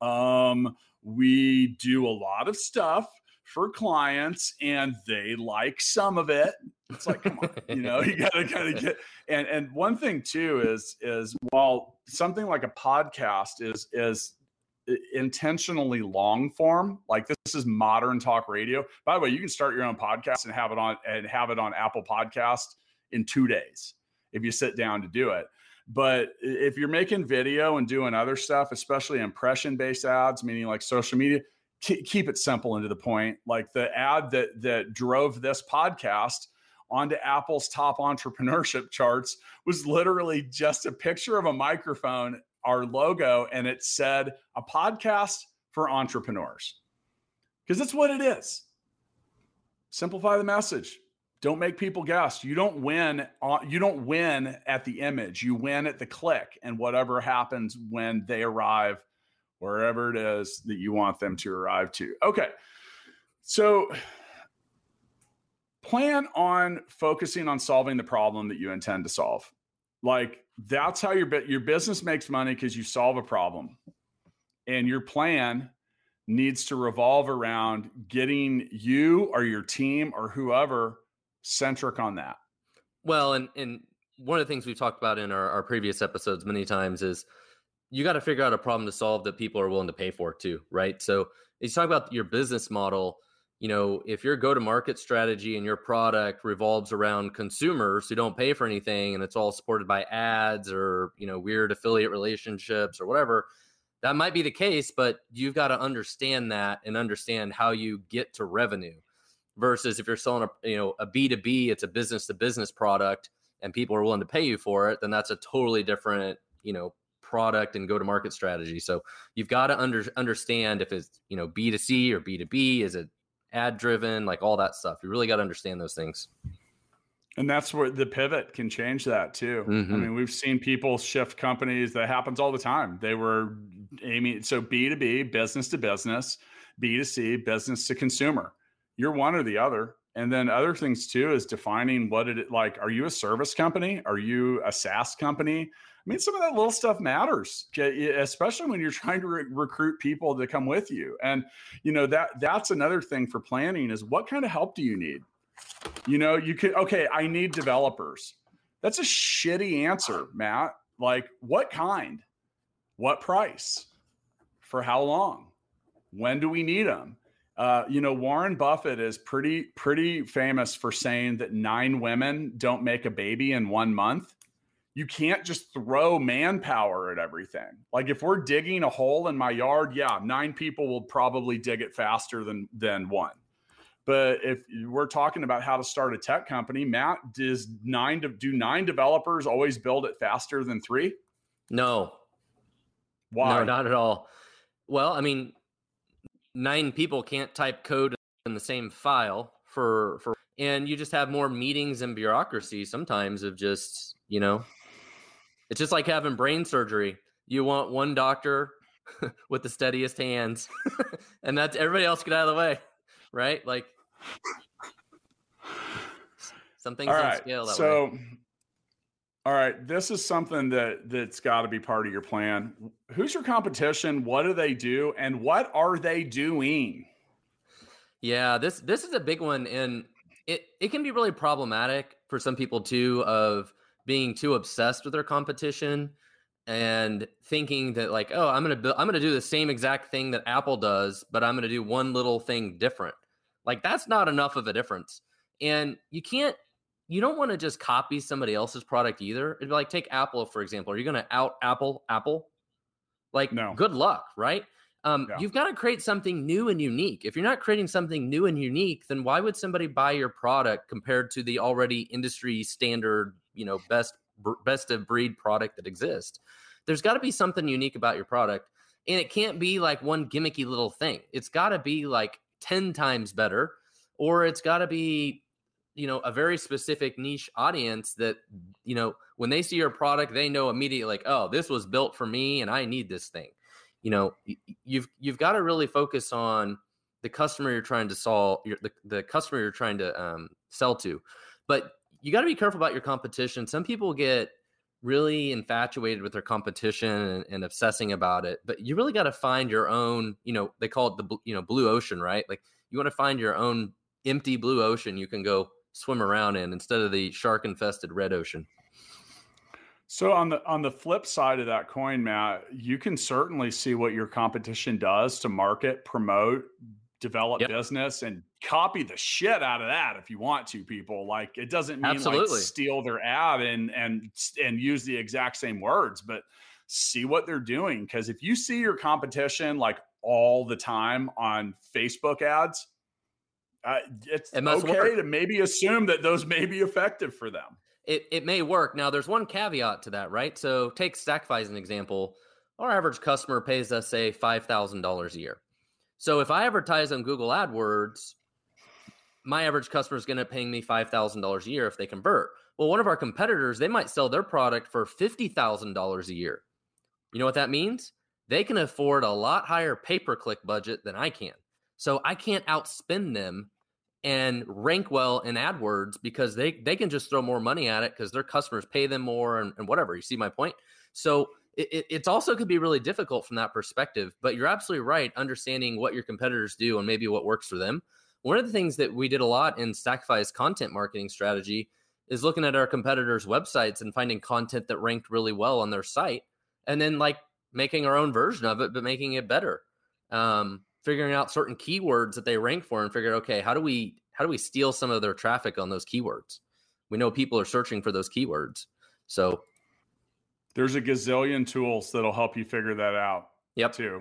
we do a lot of stuff for clients and they like some of it. It's like, come on, you gotta kind of get, and one thing too is while something like a podcast is intentionally long form, like this is modern talk radio. By the way, you can start your own podcast and have it on Apple Podcast in 2 days if you sit down to do it. But if you're making video and doing other stuff, especially impression-based ads, meaning like social media, keep it simple and to the point. Like the ad that drove this podcast onto Apple's top entrepreneurship charts was literally just a picture of a microphone, our logo, and it said a podcast for entrepreneurs. Because that's what it is. Simplify the message. Don't make people guess. You don't win at the image. You win at the click and whatever happens when they arrive wherever it is that you want them to arrive to. Okay. So plan on focusing on solving the problem that you intend to solve. Like, that's how your business makes money, because you solve a problem. And your plan needs to revolve around getting you or your team or whoever centric on that. Well, and one of the things we've talked about in our previous episodes many times is you got to figure out a problem to solve that people are willing to pay for too, right? So you talk about your business model. If your go-to-market strategy and your product revolves around consumers who don't pay for anything, and it's all supported by ads or, weird affiliate relationships or whatever, that might be the case, but you've got to understand that and understand how you get to revenue. Versus if you're selling a B2B, it's a business to business product and people are willing to pay you for it, then that's a totally different, product and go-to-market strategy. So you've got to understand if it's, B2C or B2B, is it ad driven, like all that stuff. You really got to understand those things. And that's where the pivot can change that too. Mm-hmm. I mean, we've seen people shift companies. That happens all the time. They were aiming, so B2B, business to business, B2C, business to consumer. You're one or the other. And then other things too is defining what it like. Are you a service company? Are you a SaaS company? I mean, some of that little stuff matters, especially when you're trying to recruit people to come with you. And, that's another thing for planning is what kind of help do you need? I need developers. That's a shitty answer, Matt. Like, what kind? What price? For how long? When do we need them? Warren Buffett is pretty famous for saying that 9 women don't make a baby in 1 month. You can't just throw manpower at everything. Like, if we're digging a hole in my yard, 9 people will probably dig it faster than one. But if we're talking about how to start a tech company, Matt, do 9 developers always build it faster than 3? No. Why? No, not at all. Well, I mean, 9 people can't type code in the same file and you just have more meetings and bureaucracy sometimes of just, it's just like having brain surgery. You want one doctor with the steadiest hands and that's everybody else get out of the way, right? Like some things don't scale that way. All right, this is something that's got to be part of your plan. Who's your competition? What do they do? And what are they doing? Yeah, this is a big one, and it can be really problematic for some people too, of being too obsessed with their competition and thinking that like, oh, I'm gonna do the same exact thing that Apple does, but I'm gonna do one little thing different. Like that's not enough of a difference, and you don't want to just copy somebody else's product either. It'd be like, take Apple, for example. Are you going to out Apple? Like, no. Good luck, right? You've got to create something new and unique. If you're not creating something new and unique, then why would somebody buy your product compared to the already industry standard, best of breed product that exists? There's got to be something unique about your product. And it can't be like one gimmicky little thing. It's got to be like 10 times better, or it's got to be a very specific niche audience that, when they see your product, they know immediately like, oh, this was built for me and I need this thing. You've got to really focus on the customer you're trying to solve, the customer you're trying to sell to. But you got to be careful about your competition. Some people get really infatuated with their competition and obsessing about it, but you really got to find your own, they call it the, blue ocean, right? Like you want to find your own empty blue ocean you can go swim around in instead of the shark infested red ocean. So on the flip side of that coin, Matt, you can certainly see what your competition does to market, promote, develop business, and copy the shit out of that if you want to, people. Like it doesn't mean like steal their ad and use the exact same words, but see what they're doing. Because if you see your competition like all the time on Facebook ads, it's okay to maybe assume that those may be effective for them. It may work. Now, there's one caveat to that, right? So take Stackify as an example. Our average customer pays us, say, $5,000 a year. So if I advertise on Google AdWords, my average customer is going to pay me $5,000 a year if they convert. Well, one of our competitors, they might sell their product for $50,000 a year. You know what that means? They can afford a lot higher pay-per-click budget than I can. So I can't outspend them and rank well in AdWords because they can just throw more money at it because their customers pay them more and whatever. You see my point? So it's also could be really difficult from that perspective, but you're absolutely right. Understanding what your competitors do and maybe what works for them. One of the things that we did a lot in Stackify's content marketing strategy is looking at our competitors' websites and finding content that ranked really well on their site and then like making our own version of it, but making it better. Figuring out certain keywords that they rank for and figure, okay, how do we steal some of their traffic on those keywords? We know people are searching for those keywords. So there's a gazillion tools that'll help you figure that out. Too.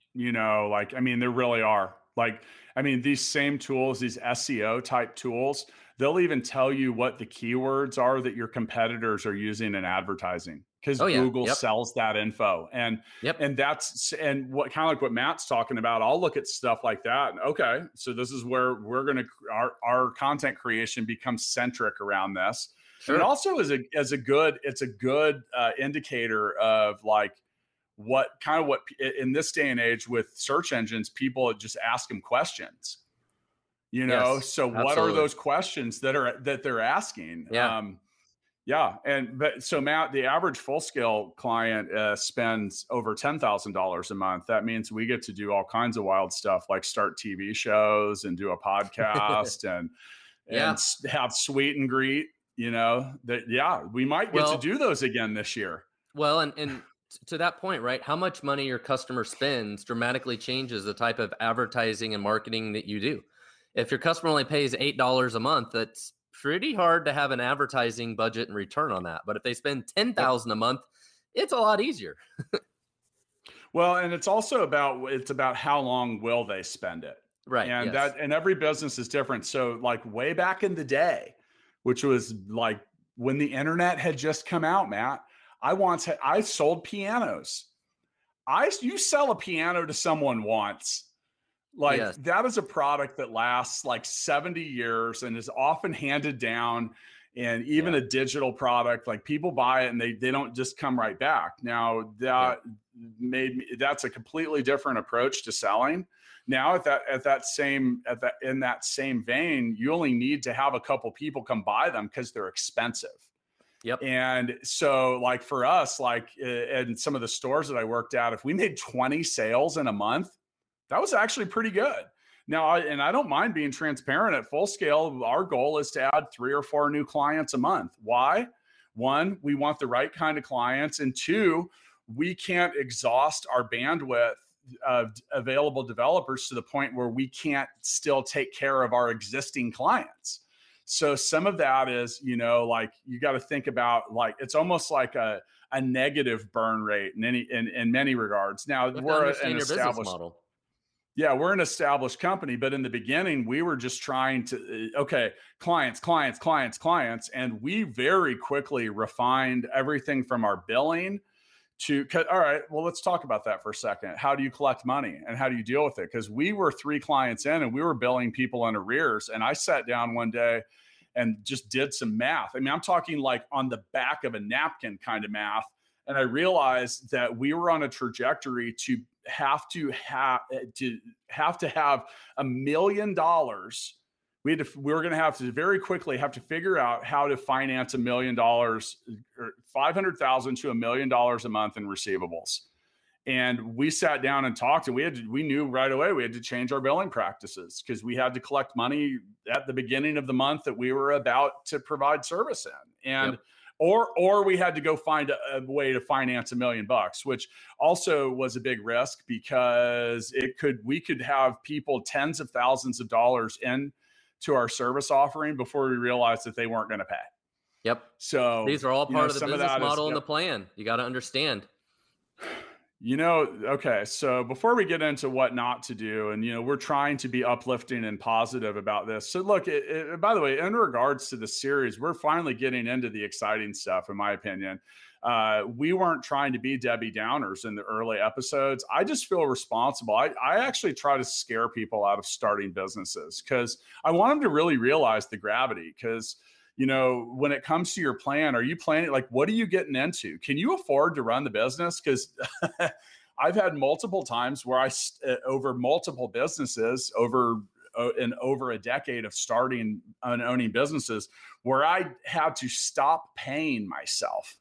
There really are. These same tools, these SEO type tools, they'll even tell you what the keywords are that your competitors are using in advertising because Google sells that info. And that's what kind of like what Matt's talking about. I'll look at stuff like that. And, okay, so this is where we're going to our content creation becomes centric around this. Sure. And it also is a good indicator of like what in this day and age with search engines, people just ask them questions. So absolutely. What are those questions that they're asking? So Matt, the average full scale client spends over $10,000 a month. That means we get to do all kinds of wild stuff like start TV shows and do a podcast and have sweet and greet. We might get to do those again this year. Well, and to that point, right? How much money your customer spends dramatically changes the type of advertising and marketing that you do. If your customer only pays $8 a month, that's pretty hard to have an advertising budget and return on that. But if they spend $10,000 a month, it's a lot easier. Well, and it's also about how long will they spend it? Right. And Yes. and every business is different. So like way back in the day, which was like when the internet had just come out, Matt, I sold pianos. You sell a piano to someone once, like Yes. that is a product that lasts like 70 years and is often handed down. And even Yeah. a digital product, like people buy it and they don't just come right back. Now that that's a completely different approach to selling. Now in that same vein, you only need to have a couple people come buy them because they're expensive. Yep. And so like for us, like in some of the stores that I worked at, if we made 20 sales in a month, that was actually pretty good. Now, I don't mind being transparent. At Full Scale, our goal is to add 3 or 4 new clients a month. Why? One, we want the right kind of clients. And two, we can't exhaust our bandwidth of available developers to the point where we can't still take care of our existing clients. So some of that is, like you got to think about, like, it's almost like a negative burn rate in many regards. Now we're an established model. Yeah, we're an established company, but in the beginning, we were just trying to, clients. And we very quickly refined everything from our billing to, all right, well, let's talk about that for a second. How do you collect money and how do you deal with it? Because we were 3 clients in and we were billing people in arrears. And I sat down one day and just did some math. I mean, I'm talking like on the back of a napkin kind of math. And I realized that we were on a trajectory to have to have $1 million. We were going to have to very quickly have to figure out how to finance $1 million or $500,000 to $1 million a month in receivables. And we sat down and talked, and we knew right away we had to change our billing practices because we had to collect money at the beginning of the month that we were about to provide service in. And or we had to go find a way to finance $1 million, which also was a big risk because we could have people tens of thousands of dollars in to our service offering before we realized that they weren't going to pay. Yep. So these are all part of the business model and the plan. You got to understand. Okay. So before we get into what not to do, and, we're trying to be uplifting and positive about this. So look, by the way, in regards to the series, we're finally getting into the exciting stuff, in my opinion. We weren't trying to be Debbie Downers in the early episodes. I just feel responsible. I actually try to scare people out of starting businesses because I want them to really realize the gravity. Because when it comes to your plan, are you planning, like, what are you getting into? Can you afford to run the business? Because I've had multiple times where over multiple businesses over a decade of starting and owning businesses where I had to stop paying myself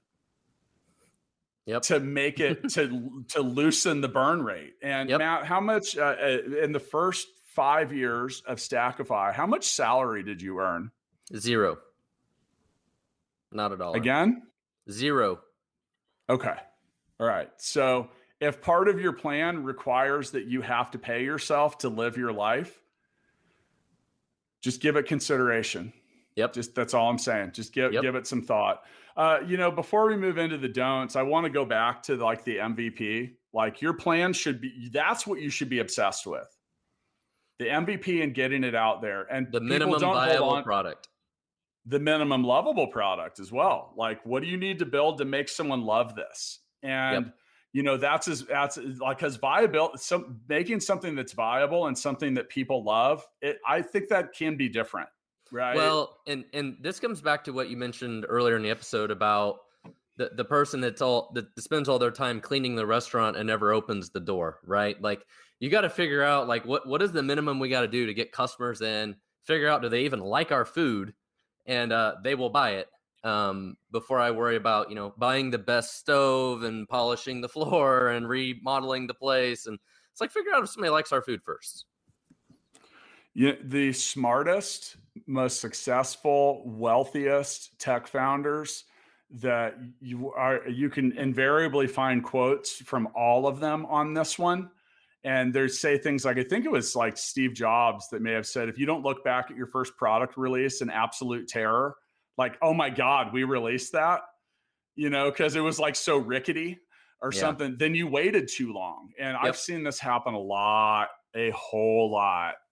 to make it, to loosen the burn rate. And Matt, how much in the first 5 years of Stackify, how much salary did you earn? 0. Not at all. Again? 0. Okay. All right. So if part of your plan requires that you have to pay yourself to live your life, just give it consideration. That's all I'm saying. Just give it some thought. Before we move into the don'ts, I want to go back to like the MVP. Like your plan that's what you should be obsessed with. The MVP and getting it out there, and the minimum viable product. The minimum lovable product as well. Like, what do you need to build to make someone love this? And that's like, because making something that's viable and something that people love, I think that can be different, right? Well, and this comes back to what you mentioned earlier in the episode about the person that spends all their time cleaning the restaurant and never opens the door, right? Like, you got to figure out like what is the minimum we got to do to get customers in, figure out, do they even like our food? And they will buy it before I worry about, buying the best stove and polishing the floor and remodeling the place. And it's like, figure out if somebody likes our food first. Yeah, the smartest, most successful, wealthiest tech founders that you can invariably find quotes from all of them on this one. And they say things like, I think it was like Steve Jobs that may have said, if you don't look back at your first product release in absolute terror, like, oh my God, we released that, because it was like so rickety or something, then you waited too long. And I've seen this happen a whole lot.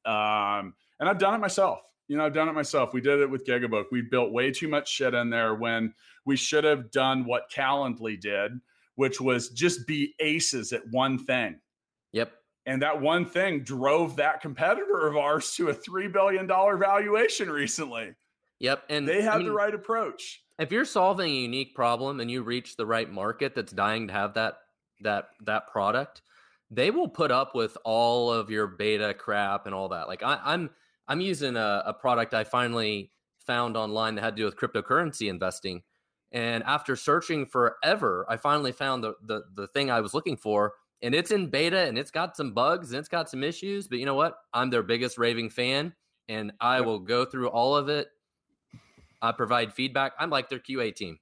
And I've done it myself. I've done it myself. We did it with Gigabook. We built way too much shit in there when we should have done what Calendly did, which was just be aces at one thing. Yep. And that one thing drove that competitor of ours to a $3 billion valuation recently. Yep. And they had the right approach. If you're solving a unique problem and you reach the right market that's dying to have that product, they will put up with all of your beta crap and all that. Like I'm using a product I finally found online that had to do with cryptocurrency investing. And after searching forever, I finally found the thing I was looking for. And it's in beta and it's got some bugs and it's got some issues. But you know what? I'm their biggest raving fan and I will go through all of it. I provide feedback. I'm like their QA team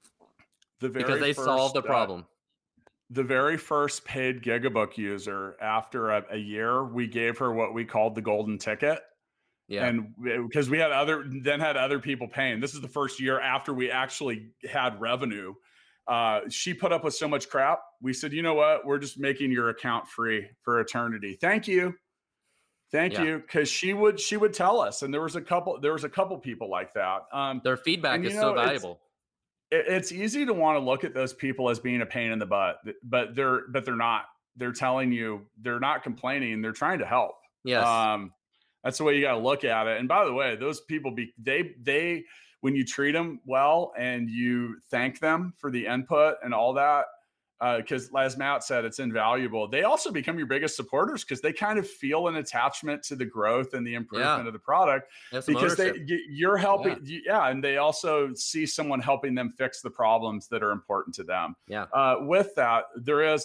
because they solved the problem. The very first paid Gigabook user, after a year, we gave her what we called the golden ticket. Yeah. And because we had other people paying. This is the first year after we actually had revenue. She put up with so much crap. We said, you know what? We're just making your account free for eternity. Thank you. Thank you. Because she would tell us. And there was a couple people like that. Their feedback is so valuable. It's easy to want to look at those people as being a pain in the butt, but they're not. They're telling you, they're not complaining. They're trying to help. Yes. That's the way you got to look at it. And by the way, those people they when you treat them well and you thank them for the input and all that, because as Matt said, it's invaluable. They also become your biggest supporters because they kind of feel an attachment to the growth and the improvement of the product because you're helping. Yeah. And they also see someone helping them fix the problems that are important to them. Yeah. With that, there is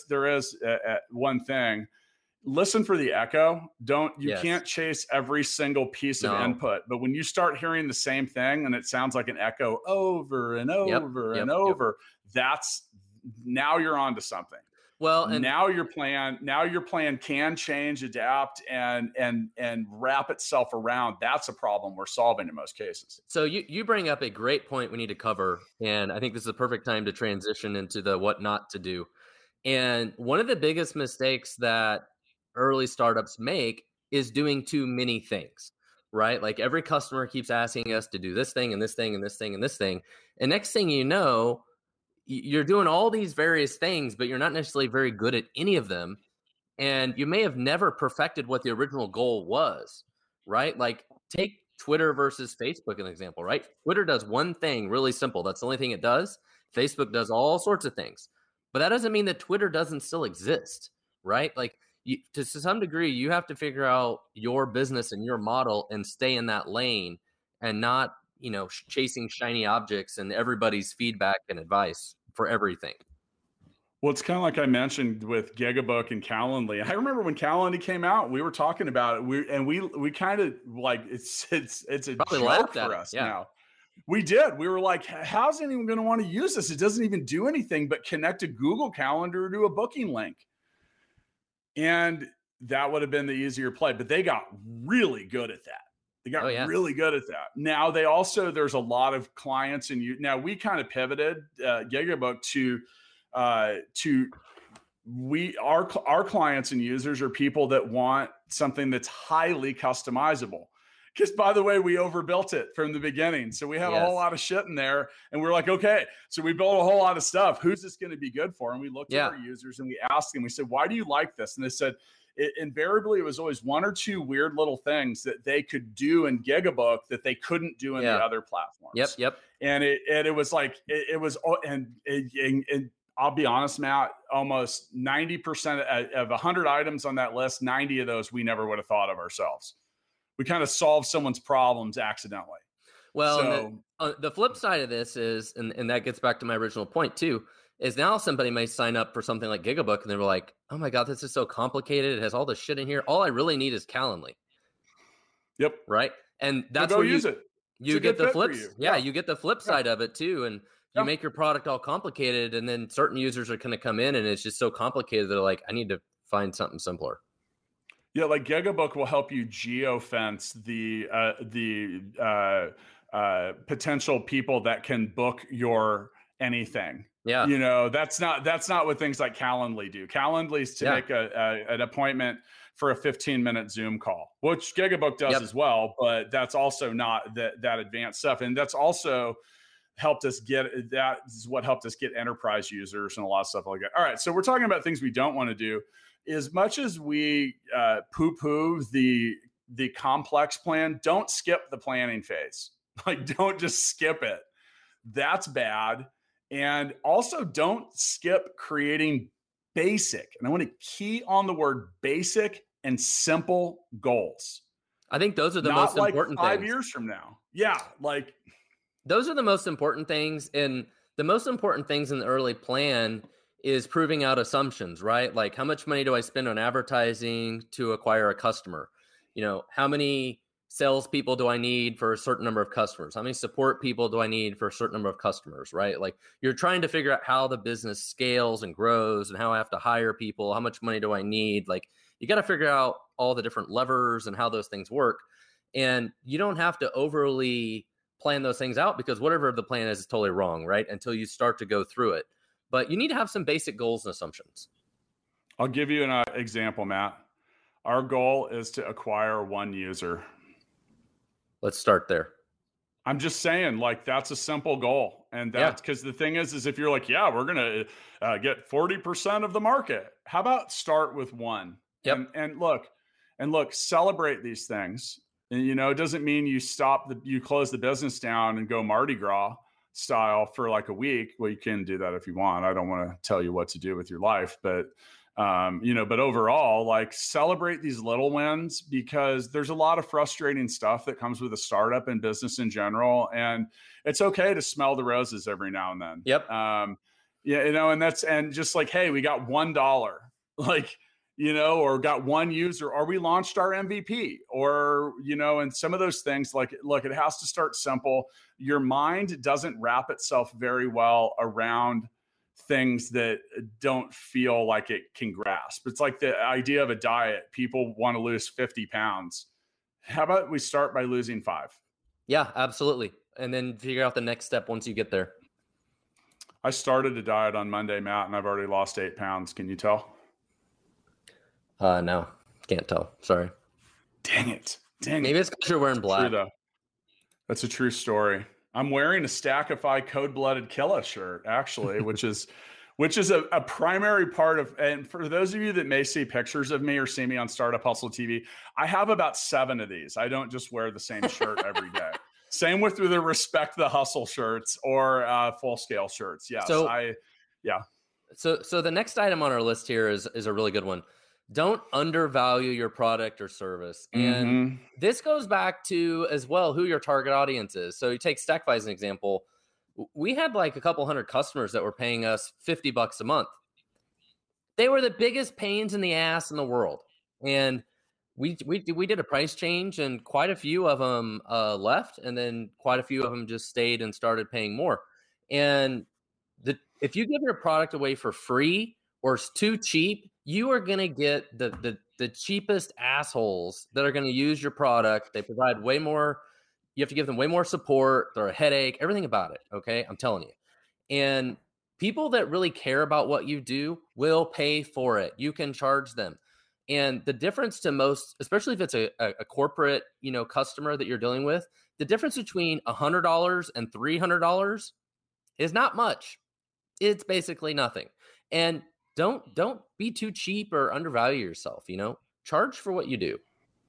one thing. Listen for the echo. You can't chase every single piece of input, but when you start hearing the same thing and it sounds like an echo over and over and over, now you're onto something. Well, and now your plan can change, adapt, and wrap itself around. That's a problem we're solving in most cases. So you bring up a great point we need to cover, and I think this is the perfect time to transition into the what not to do. And one of the biggest mistakes that early startups make is doing too many things, right? Like every customer keeps asking us to do this thing and this thing and this thing and this thing. And next thing you know, you're doing all these various things, but you're not necessarily very good at any of them. And you may have never perfected what the original goal was, right? Like take Twitter versus Facebook, an example, right? Twitter does one thing really simple. That's the only thing it does. Facebook does all sorts of things, but that doesn't mean that Twitter doesn't still exist, right? Like to some degree, you have to figure out your business and your model and stay in that lane and not, chasing shiny objects and everybody's feedback and advice for everything. Well, it's kind of like I mentioned with Gigabook and Calendly. I remember when Calendly came out, we were talking about it. We kind of like it's a probably joke for us now. We did. We were like, how's anyone going to want to use this? It doesn't even do anything but connect a Google Calendar to a booking link. And that would have been the easier play, but they got really good at that. They got really good at that. Now there's a lot of clients now we kind of pivoted Gigabook to our clients and users are people that want something that's highly customizable. Because by the way, we overbuilt it from the beginning. So we had a whole lot of shit in there and we're like, okay, so we built a whole lot of stuff. Who's this going to be good for? And we looked at our users and we asked them, we said, why do you like this? And they said, invariably, it was always one or two weird little things that they could do in Gigabook that they couldn't do in the other platforms. Yep. And it was like, and I'll be honest, Matt, almost 90% of 100 items on that list, 90 of those we never would have thought of ourselves. We kind of solved someone's problems accidentally. Well, the flip side of this is, and that gets back to my original point too, is now somebody may sign up for something like Gigabook and they're like, oh my God, this is so complicated. It has all this shit in here. All I really need is Calendly. Yep. Right. And that's where use it. You get the flip. You get the flip side of it too. And you make your product all complicated and then certain users are going to come in and it's just so complicated. They're like, I need to find something simpler. Yeah, like Gigabook will help you geofence the potential people that can book your anything. Yeah, that's not what things like Calendly do. Calendly is to make an appointment for a 15-minute Zoom call, which Gigabook does as well, but that's also not that advanced stuff. And that's also helped us that is what helped us get enterprise users and a lot of stuff like that. All right. So we're talking about things we don't want to do. As much as we poo-poo the complex plan, don't skip the planning phase. Like, don't just skip it. That's bad. And also don't skip creating basic, and I want to key on the word basic and simple goals. I think those are the most important things. 5 years from now. Yeah. Like, those are the most important things. And the most important things in the early plan is proving out assumptions, right? Like, how much money do I spend on advertising to acquire a customer? You know, how many salespeople do I need for a certain number of customers? How many support people do I need for a certain number of customers, right? Like, you're trying to figure out how the business scales and grows and how I have to hire people. How much money do I need? Like, you got to figure out all the different levers and how those things work. And you don't have to overly plan those things out, because whatever the plan is totally wrong, right? Until you start to go through it. But you need to have some basic goals and assumptions. I'll give you an example, Matt. Our goal is to acquire 1 user. Let's start there. I'm just saying, like, that's a simple goal. And that's because the thing is if you're like, yeah, we're going to get 40% of the market. How about start with 1? Yep. And look, celebrate these things. And, you know, it doesn't mean you you close the business down and go Mardi Gras style for like a week. Well, you can do that if you want. I don't want to tell you what to do with your life, but but overall, like, celebrate these little wins, because there's a lot of frustrating stuff that comes with a startup and business in general. And it's okay to smell the roses every now and then. Yep. And just like, hey, we got $1, like, or got 1 user, or we launched our MVP, or, and some of those things, like, look, it has to start simple. Your mind doesn't wrap itself very well around things that don't feel like it can grasp. It's like the idea of a diet. People want to lose 50 pounds. How about we start by losing 5? Yeah, absolutely. And then figure out the next step once you get there. I started a diet on Monday, Matt, and I've already lost 8 pounds. Can you tell? No, can't tell. Sorry. Dang it. Maybe it's because you're wearing black. True, though. That's a true story. I'm wearing a Stackify Code-Blooded Killa shirt, actually, which is a primary part of, and for those of you that may see pictures of me or see me on Startup Hustle TV, I have about 7 of these. I don't just wear the same shirt every day. Same with the Respect the Hustle shirts or Full Scale shirts. Yes. So the next item on our list here is a really good one. Don't undervalue your product or service. And this goes back to as well who your target audience is. So you take Stackify as an example. We had like a couple hundred customers that were paying us $50 a month. They were the biggest pains in the ass in the world. And we did a price change, and quite a few of them left, and then quite a few of them just stayed and started paying more. And if you give your product away for free or it's too cheap, you are going to get the cheapest assholes that are going to use your product. They provide way more. You have to give them way more support. They're a headache, everything about it. Okay. I'm telling you. And people that really care about what you do will pay for it. You can charge them. And the difference to most, especially if it's a corporate, customer that you're dealing with, the difference between $100 and $300 is not much. It's basically nothing. And don't be too cheap or undervalue yourself, charge for what you do.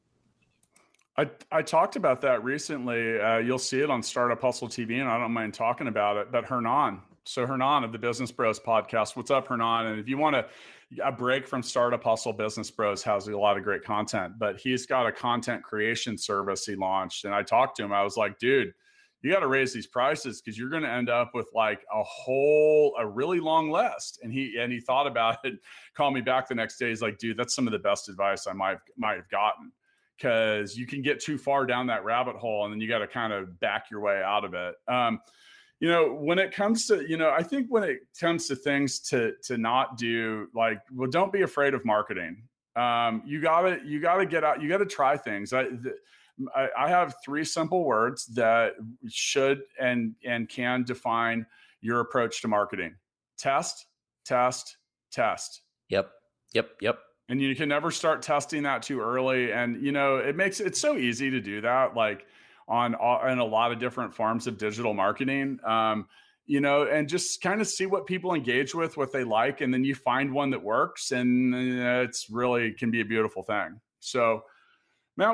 I talked about that recently. You'll see it on Startup Hustle TV, and I don't mind talking about it, but Hernan of the Business Bros podcast. What's up, Hernan? And if you want a break from Startup Hustle, Business Bros has a lot of great content, but he's got a content creation service he launched. And I talked to him. I was like, dude, you got to raise these prices, because you're going to end up with like a really long list. And he thought about it, called me back the next day. He's like, dude, that's some of the best advice I might have gotten, because you can get too far down that rabbit hole, and then you got to kind of back your way out of it. When it comes to, I think when it comes to things to not do, like, well, don't be afraid of marketing. You gotta get out, you gotta try things. I have 3 simple words that should and can define your approach to marketing. Test, test, test. Yep. And you can never start testing that too early. And, it's so easy to do that, like in a lot of different forms of digital marketing, and just kind of see what people engage with, what they like. And then you find one that works, and it's really can be a beautiful thing. So, Matt,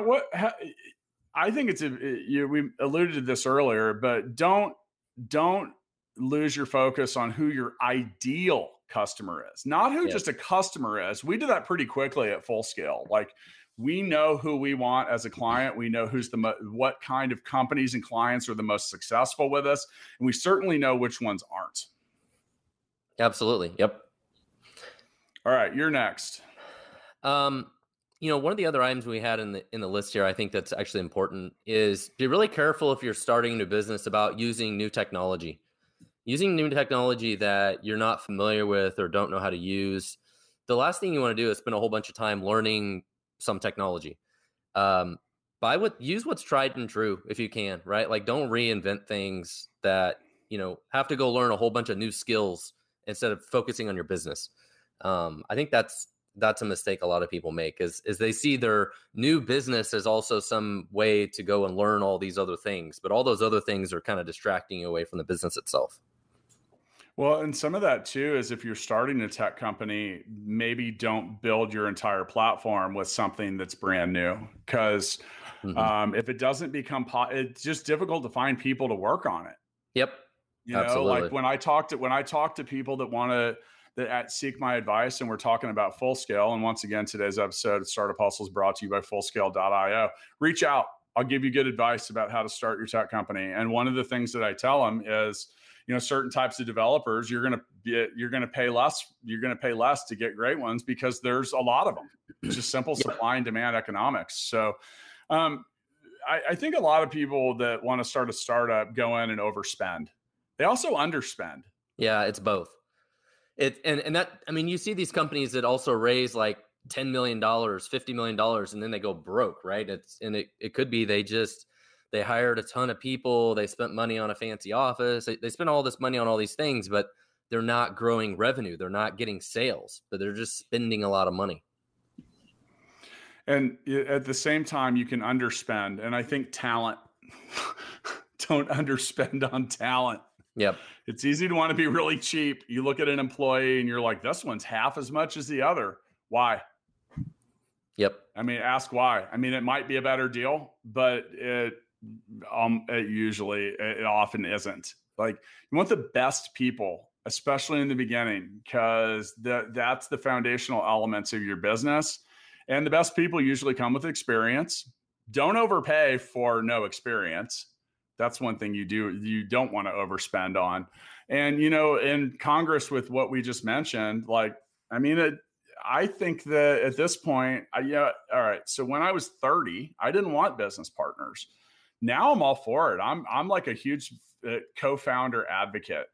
I think we alluded to this earlier, but don't lose your focus on who your ideal customer is, not who just a customer is. We do that pretty quickly at Full Scale. Like, we know who we want as a client. We know what kind of companies and clients are the most successful with us. And we certainly know which ones aren't. Absolutely. Yep. All right. You're next. One of the other items we had in the list here, I think that's actually important, is be really careful if you're starting a new business about using new technology. Using new technology that you're not familiar with or don't know how to use. The last thing you want to do is spend a whole bunch of time learning some technology. Use what's tried and true if you can, right? Like, don't reinvent things that, have to go learn a whole bunch of new skills instead of focusing on your business. I think that's a mistake a lot of people make is they see their new business as also some way to go and learn all these other things, but all those other things are kind of distracting you away from the business itself. Well, and some of that too is if you're starting a tech company, maybe don't build your entire platform with something that's brand new, because if it doesn't become, it's just difficult to find people to work on it. Yep. Absolutely. Like when I talk to people that seek my advice, and we're talking about Full Scale. And once again, today's episode of Startup Hustle is brought to you by Fullscale.io. Reach out. I'll give you good advice about how to start your tech company. And one of the things that I tell them is, certain types of developers, you're going to pay less. You're going to pay less to get great ones because there's a lot of them. It's just simple supply and demand economics. So, I think a lot of people that want to start a startup go in and overspend. They also underspend. Yeah, it's both. You see these companies that also raise like $10 million, $50 million, and then they go broke, right? It could be they hired a ton of people. They spent money on a fancy office. They spent all this money on all these things, but they're not growing revenue. They're not getting sales, but they're just spending a lot of money. And at the same time, you can underspend. And I think talent, don't underspend on talent. Yep. It's easy to want to be really cheap. You look at an employee and you're like, this one's half as much as the other. Why? Yep. Ask why. It might be a better deal, but it often isn't. Like, you want the best people, especially in the beginning, because that's the foundational elements of your business. And the best people usually come with experience. Don't overpay for no experience. That's one thing you don't want to overspend on. And, in Congress with what we just mentioned, I think that at this point, all right. So when I was 30, I didn't want business partners. Now I'm all for it. I'm like a huge co-founder advocate.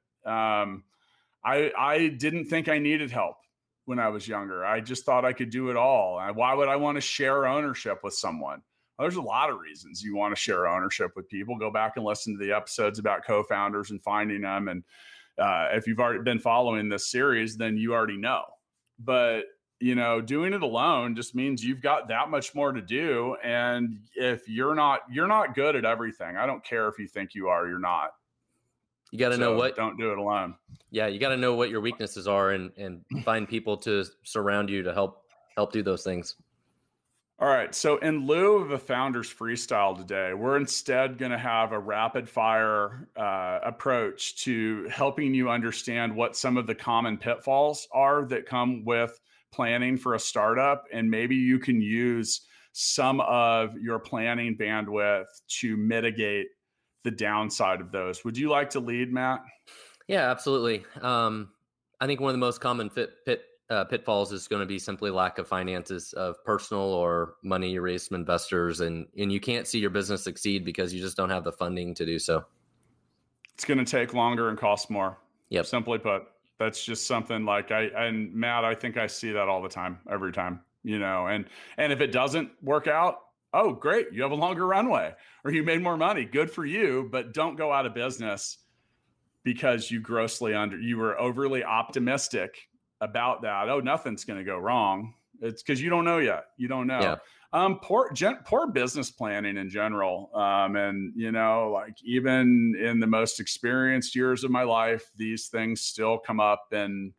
I didn't think I needed help when I was younger. I just thought I could do it all. Why would I want to share ownership with someone? Well, there's a lot of reasons you want to share ownership with people. Go back and listen to the episodes about co-founders and finding them. And if you've already been following this series, then you already know. But doing it alone just means you've got that much more to do. And if you're not good at everything, I don't care if you think you are, you're not. You got to know don't do it alone. Yeah. You got to know what your weaknesses are and find people to surround you to help do those things. All right. So in lieu of a founder's freestyle today, we're instead going to have a rapid fire approach to helping you understand what some of the common pitfalls are that come with planning for a startup. And maybe you can use some of your planning bandwidth to mitigate the downside of those. Would you like to lead, Matt? Yeah, absolutely. I think one of the most common pitfalls is going to be simply lack of finances, of personal or money you raise from investors. And you can't see your business succeed because you just don't have the funding to do so. It's going to take longer and cost more. Yep. Simply put. That's just something like and Matt, I think I see that all the time, every time, and if it doesn't work out, oh, great. You have a longer runway or you made more money. Good for you. But don't go out of business because you were overly optimistic about that. Oh, nothing's going to go wrong. It's because you don't know yet. You don't know. Yeah. Poor business planning in general. And, like even in the most experienced years of my life, these things still come up. And,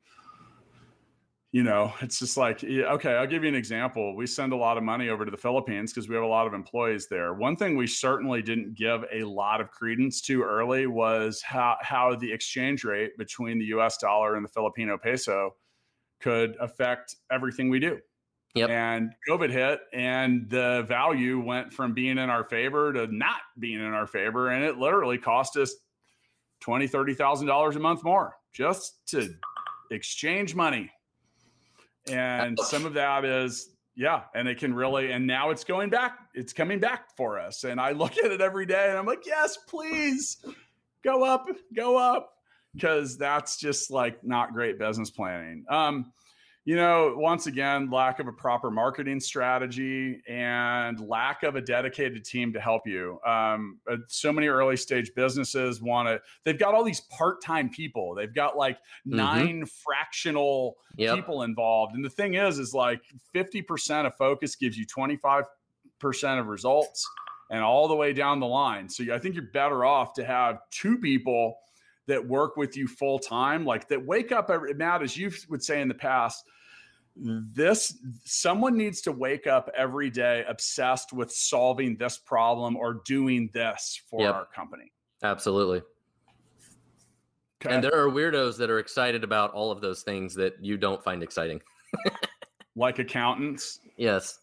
it's just like, okay, I'll give you an example. We send a lot of money over to the Philippines because we have a lot of employees there. One thing we certainly didn't give a lot of credence to early was how the exchange rate between the US dollar and the Filipino peso could affect everything we do. Yep. And COVID hit and the value went from being in our favor to not being in our favor. And it literally cost us $20,000, $30,000 a month more just to exchange money. And some of that is, and it can really, and now it's going back, it's coming back for us. And I look at it every day and I'm like, yes, please go up. Because that's just like not great business planning. Once again, lack of a proper marketing strategy and lack of a dedicated team to help you. So many early stage businesses they've got all these part-time people. They've got like 9 fractional people involved. And the thing is like 50% of focus gives you 25% of results and all the way down the line. So I think you're better off to have 2 people that work with you full time, like that wake up Matt, as you would say in the past, someone needs to wake up every day obsessed with solving this problem or doing this for our company. Absolutely. Okay. And there are weirdos that are excited about all of those things that you don't find exciting. Like accountants. Yes.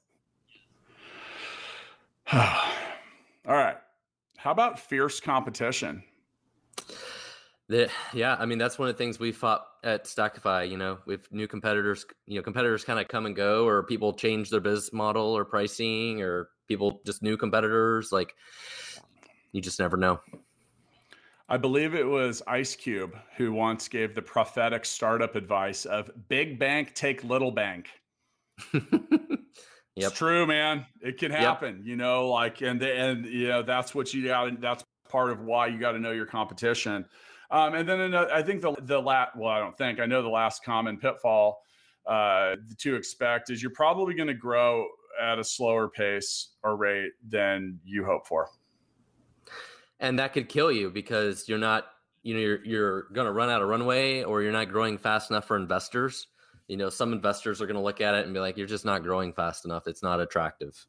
All right. How about fierce competition? I mean, that's one of the things we fought at Stackify, with new competitors, competitors kind of come and go, or people change their business model or pricing, or people just new competitors. Like, you just never know. I believe it was Ice Cube who once gave the prophetic startup advice of big bank, take little bank. It's true, man. It can happen, that's what you got. That's part of why you got to know your competition. And then I think I know the last common pitfall to expect is you're probably going to grow at a slower pace or rate than you hope for. And that could kill you because you're not, you're going to run out of runway, or you're not growing fast enough for investors. Some investors are going to look at it and be like, you're just not growing fast enough. It's not attractive.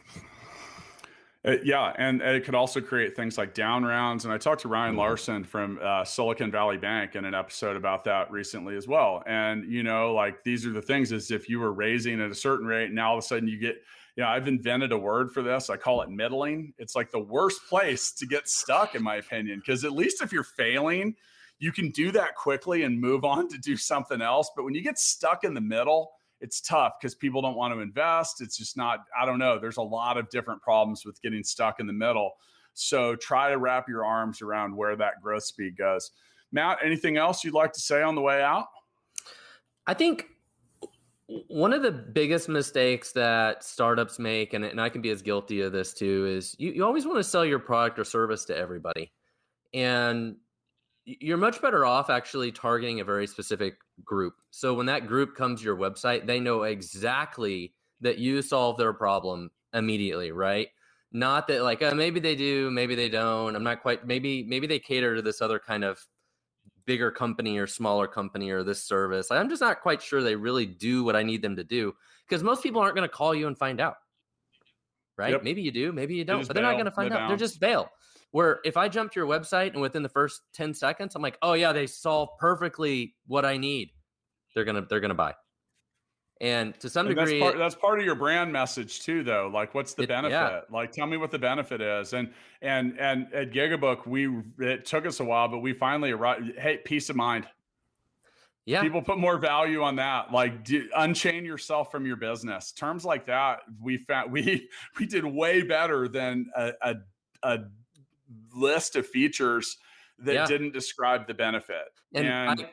And it could also create things like down rounds. And I talked to Ryan Larson from Silicon Valley Bank in an episode about that recently as well. And, these are the things is if you were raising at a certain rate and now all of a sudden you get, I've invented a word for this. I call it middling. It's like the worst place to get stuck, in my opinion, because at least if you're failing, you can do that quickly and move on to do something else. But when you get stuck in the middle, it's tough because people don't want to invest. It's just not, I don't know. There's a lot of different problems with getting stuck in the middle. So try to wrap your arms around where that growth speed goes. Matt, anything else you'd like to say on the way out? I think one of the biggest mistakes that startups make, and I can be as guilty of this too, is you always want to sell your product or service to everybody. And you're much better off actually targeting a very specific group. So when that group comes to your website, they know exactly that you solve their problem immediately, right? Not that like, maybe they do, maybe they don't. I'm not quite, maybe they cater to this other kind of bigger company or smaller company or this service. I'm just not quite sure they really do what I need them to do, because most people aren't going to call you and find out, right? Yep. Maybe you do, maybe you don't, but they're not going to find out. They're just bail. Where if I jump to your website and within the first 10 seconds, I'm like, oh yeah, they solve perfectly what I need. They're gonna buy. And to some degree, that's part of your brand message too, though. Like, what's the benefit? Yeah. Like, tell me what the benefit is. And at Gigabook, it took us a while, but we finally arrived. Hey, peace of mind. Yeah, people put more value on that. Like, unchain yourself from your business. Terms like that, we found we did way better than a list of features that didn't describe the benefit. And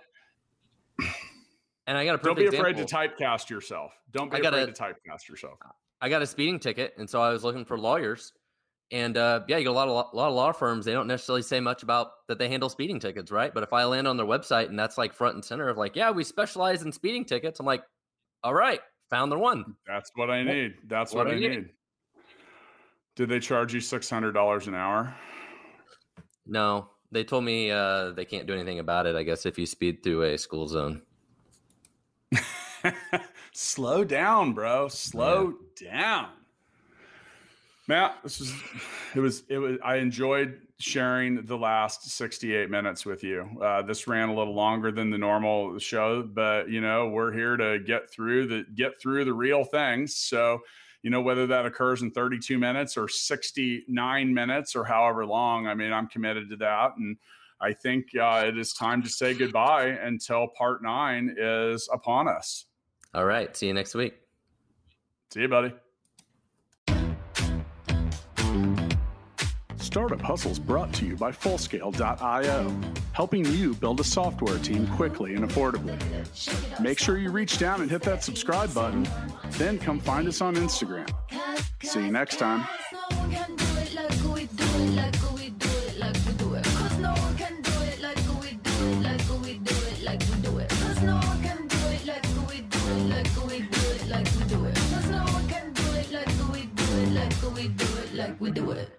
I got a perfect don't be afraid example. To typecast yourself. Don't be afraid to typecast yourself. I got a speeding ticket, and so I was looking for lawyers. And you get a lot of law firms. They don't necessarily say much about that they handle speeding tickets, right? But if I land on their website and that's like front and center of like, yeah, we specialize in speeding tickets, I'm like, all right, Found the one. That's what I need. That's what I need. Did they charge you $600 an hour? No, they told me they can't do anything about it, I guess, if you speed through a school zone. Slow down, bro. Slow down. Matt, I enjoyed sharing the last 68 minutes with you. This ran a little longer than the normal show, but we're here to get through the real things. So, whether that occurs in 32 minutes or 69 minutes or however long, I mean, I'm committed to that. And I think it is time to say goodbye until part 9 is upon us. All right. See you next week. See you, buddy. Startup Hustles brought to you by Fullscale.io, helping you build a software team quickly and affordably. Make sure you reach down and hit that subscribe button, then come find us on Instagram. See you next time. We do it.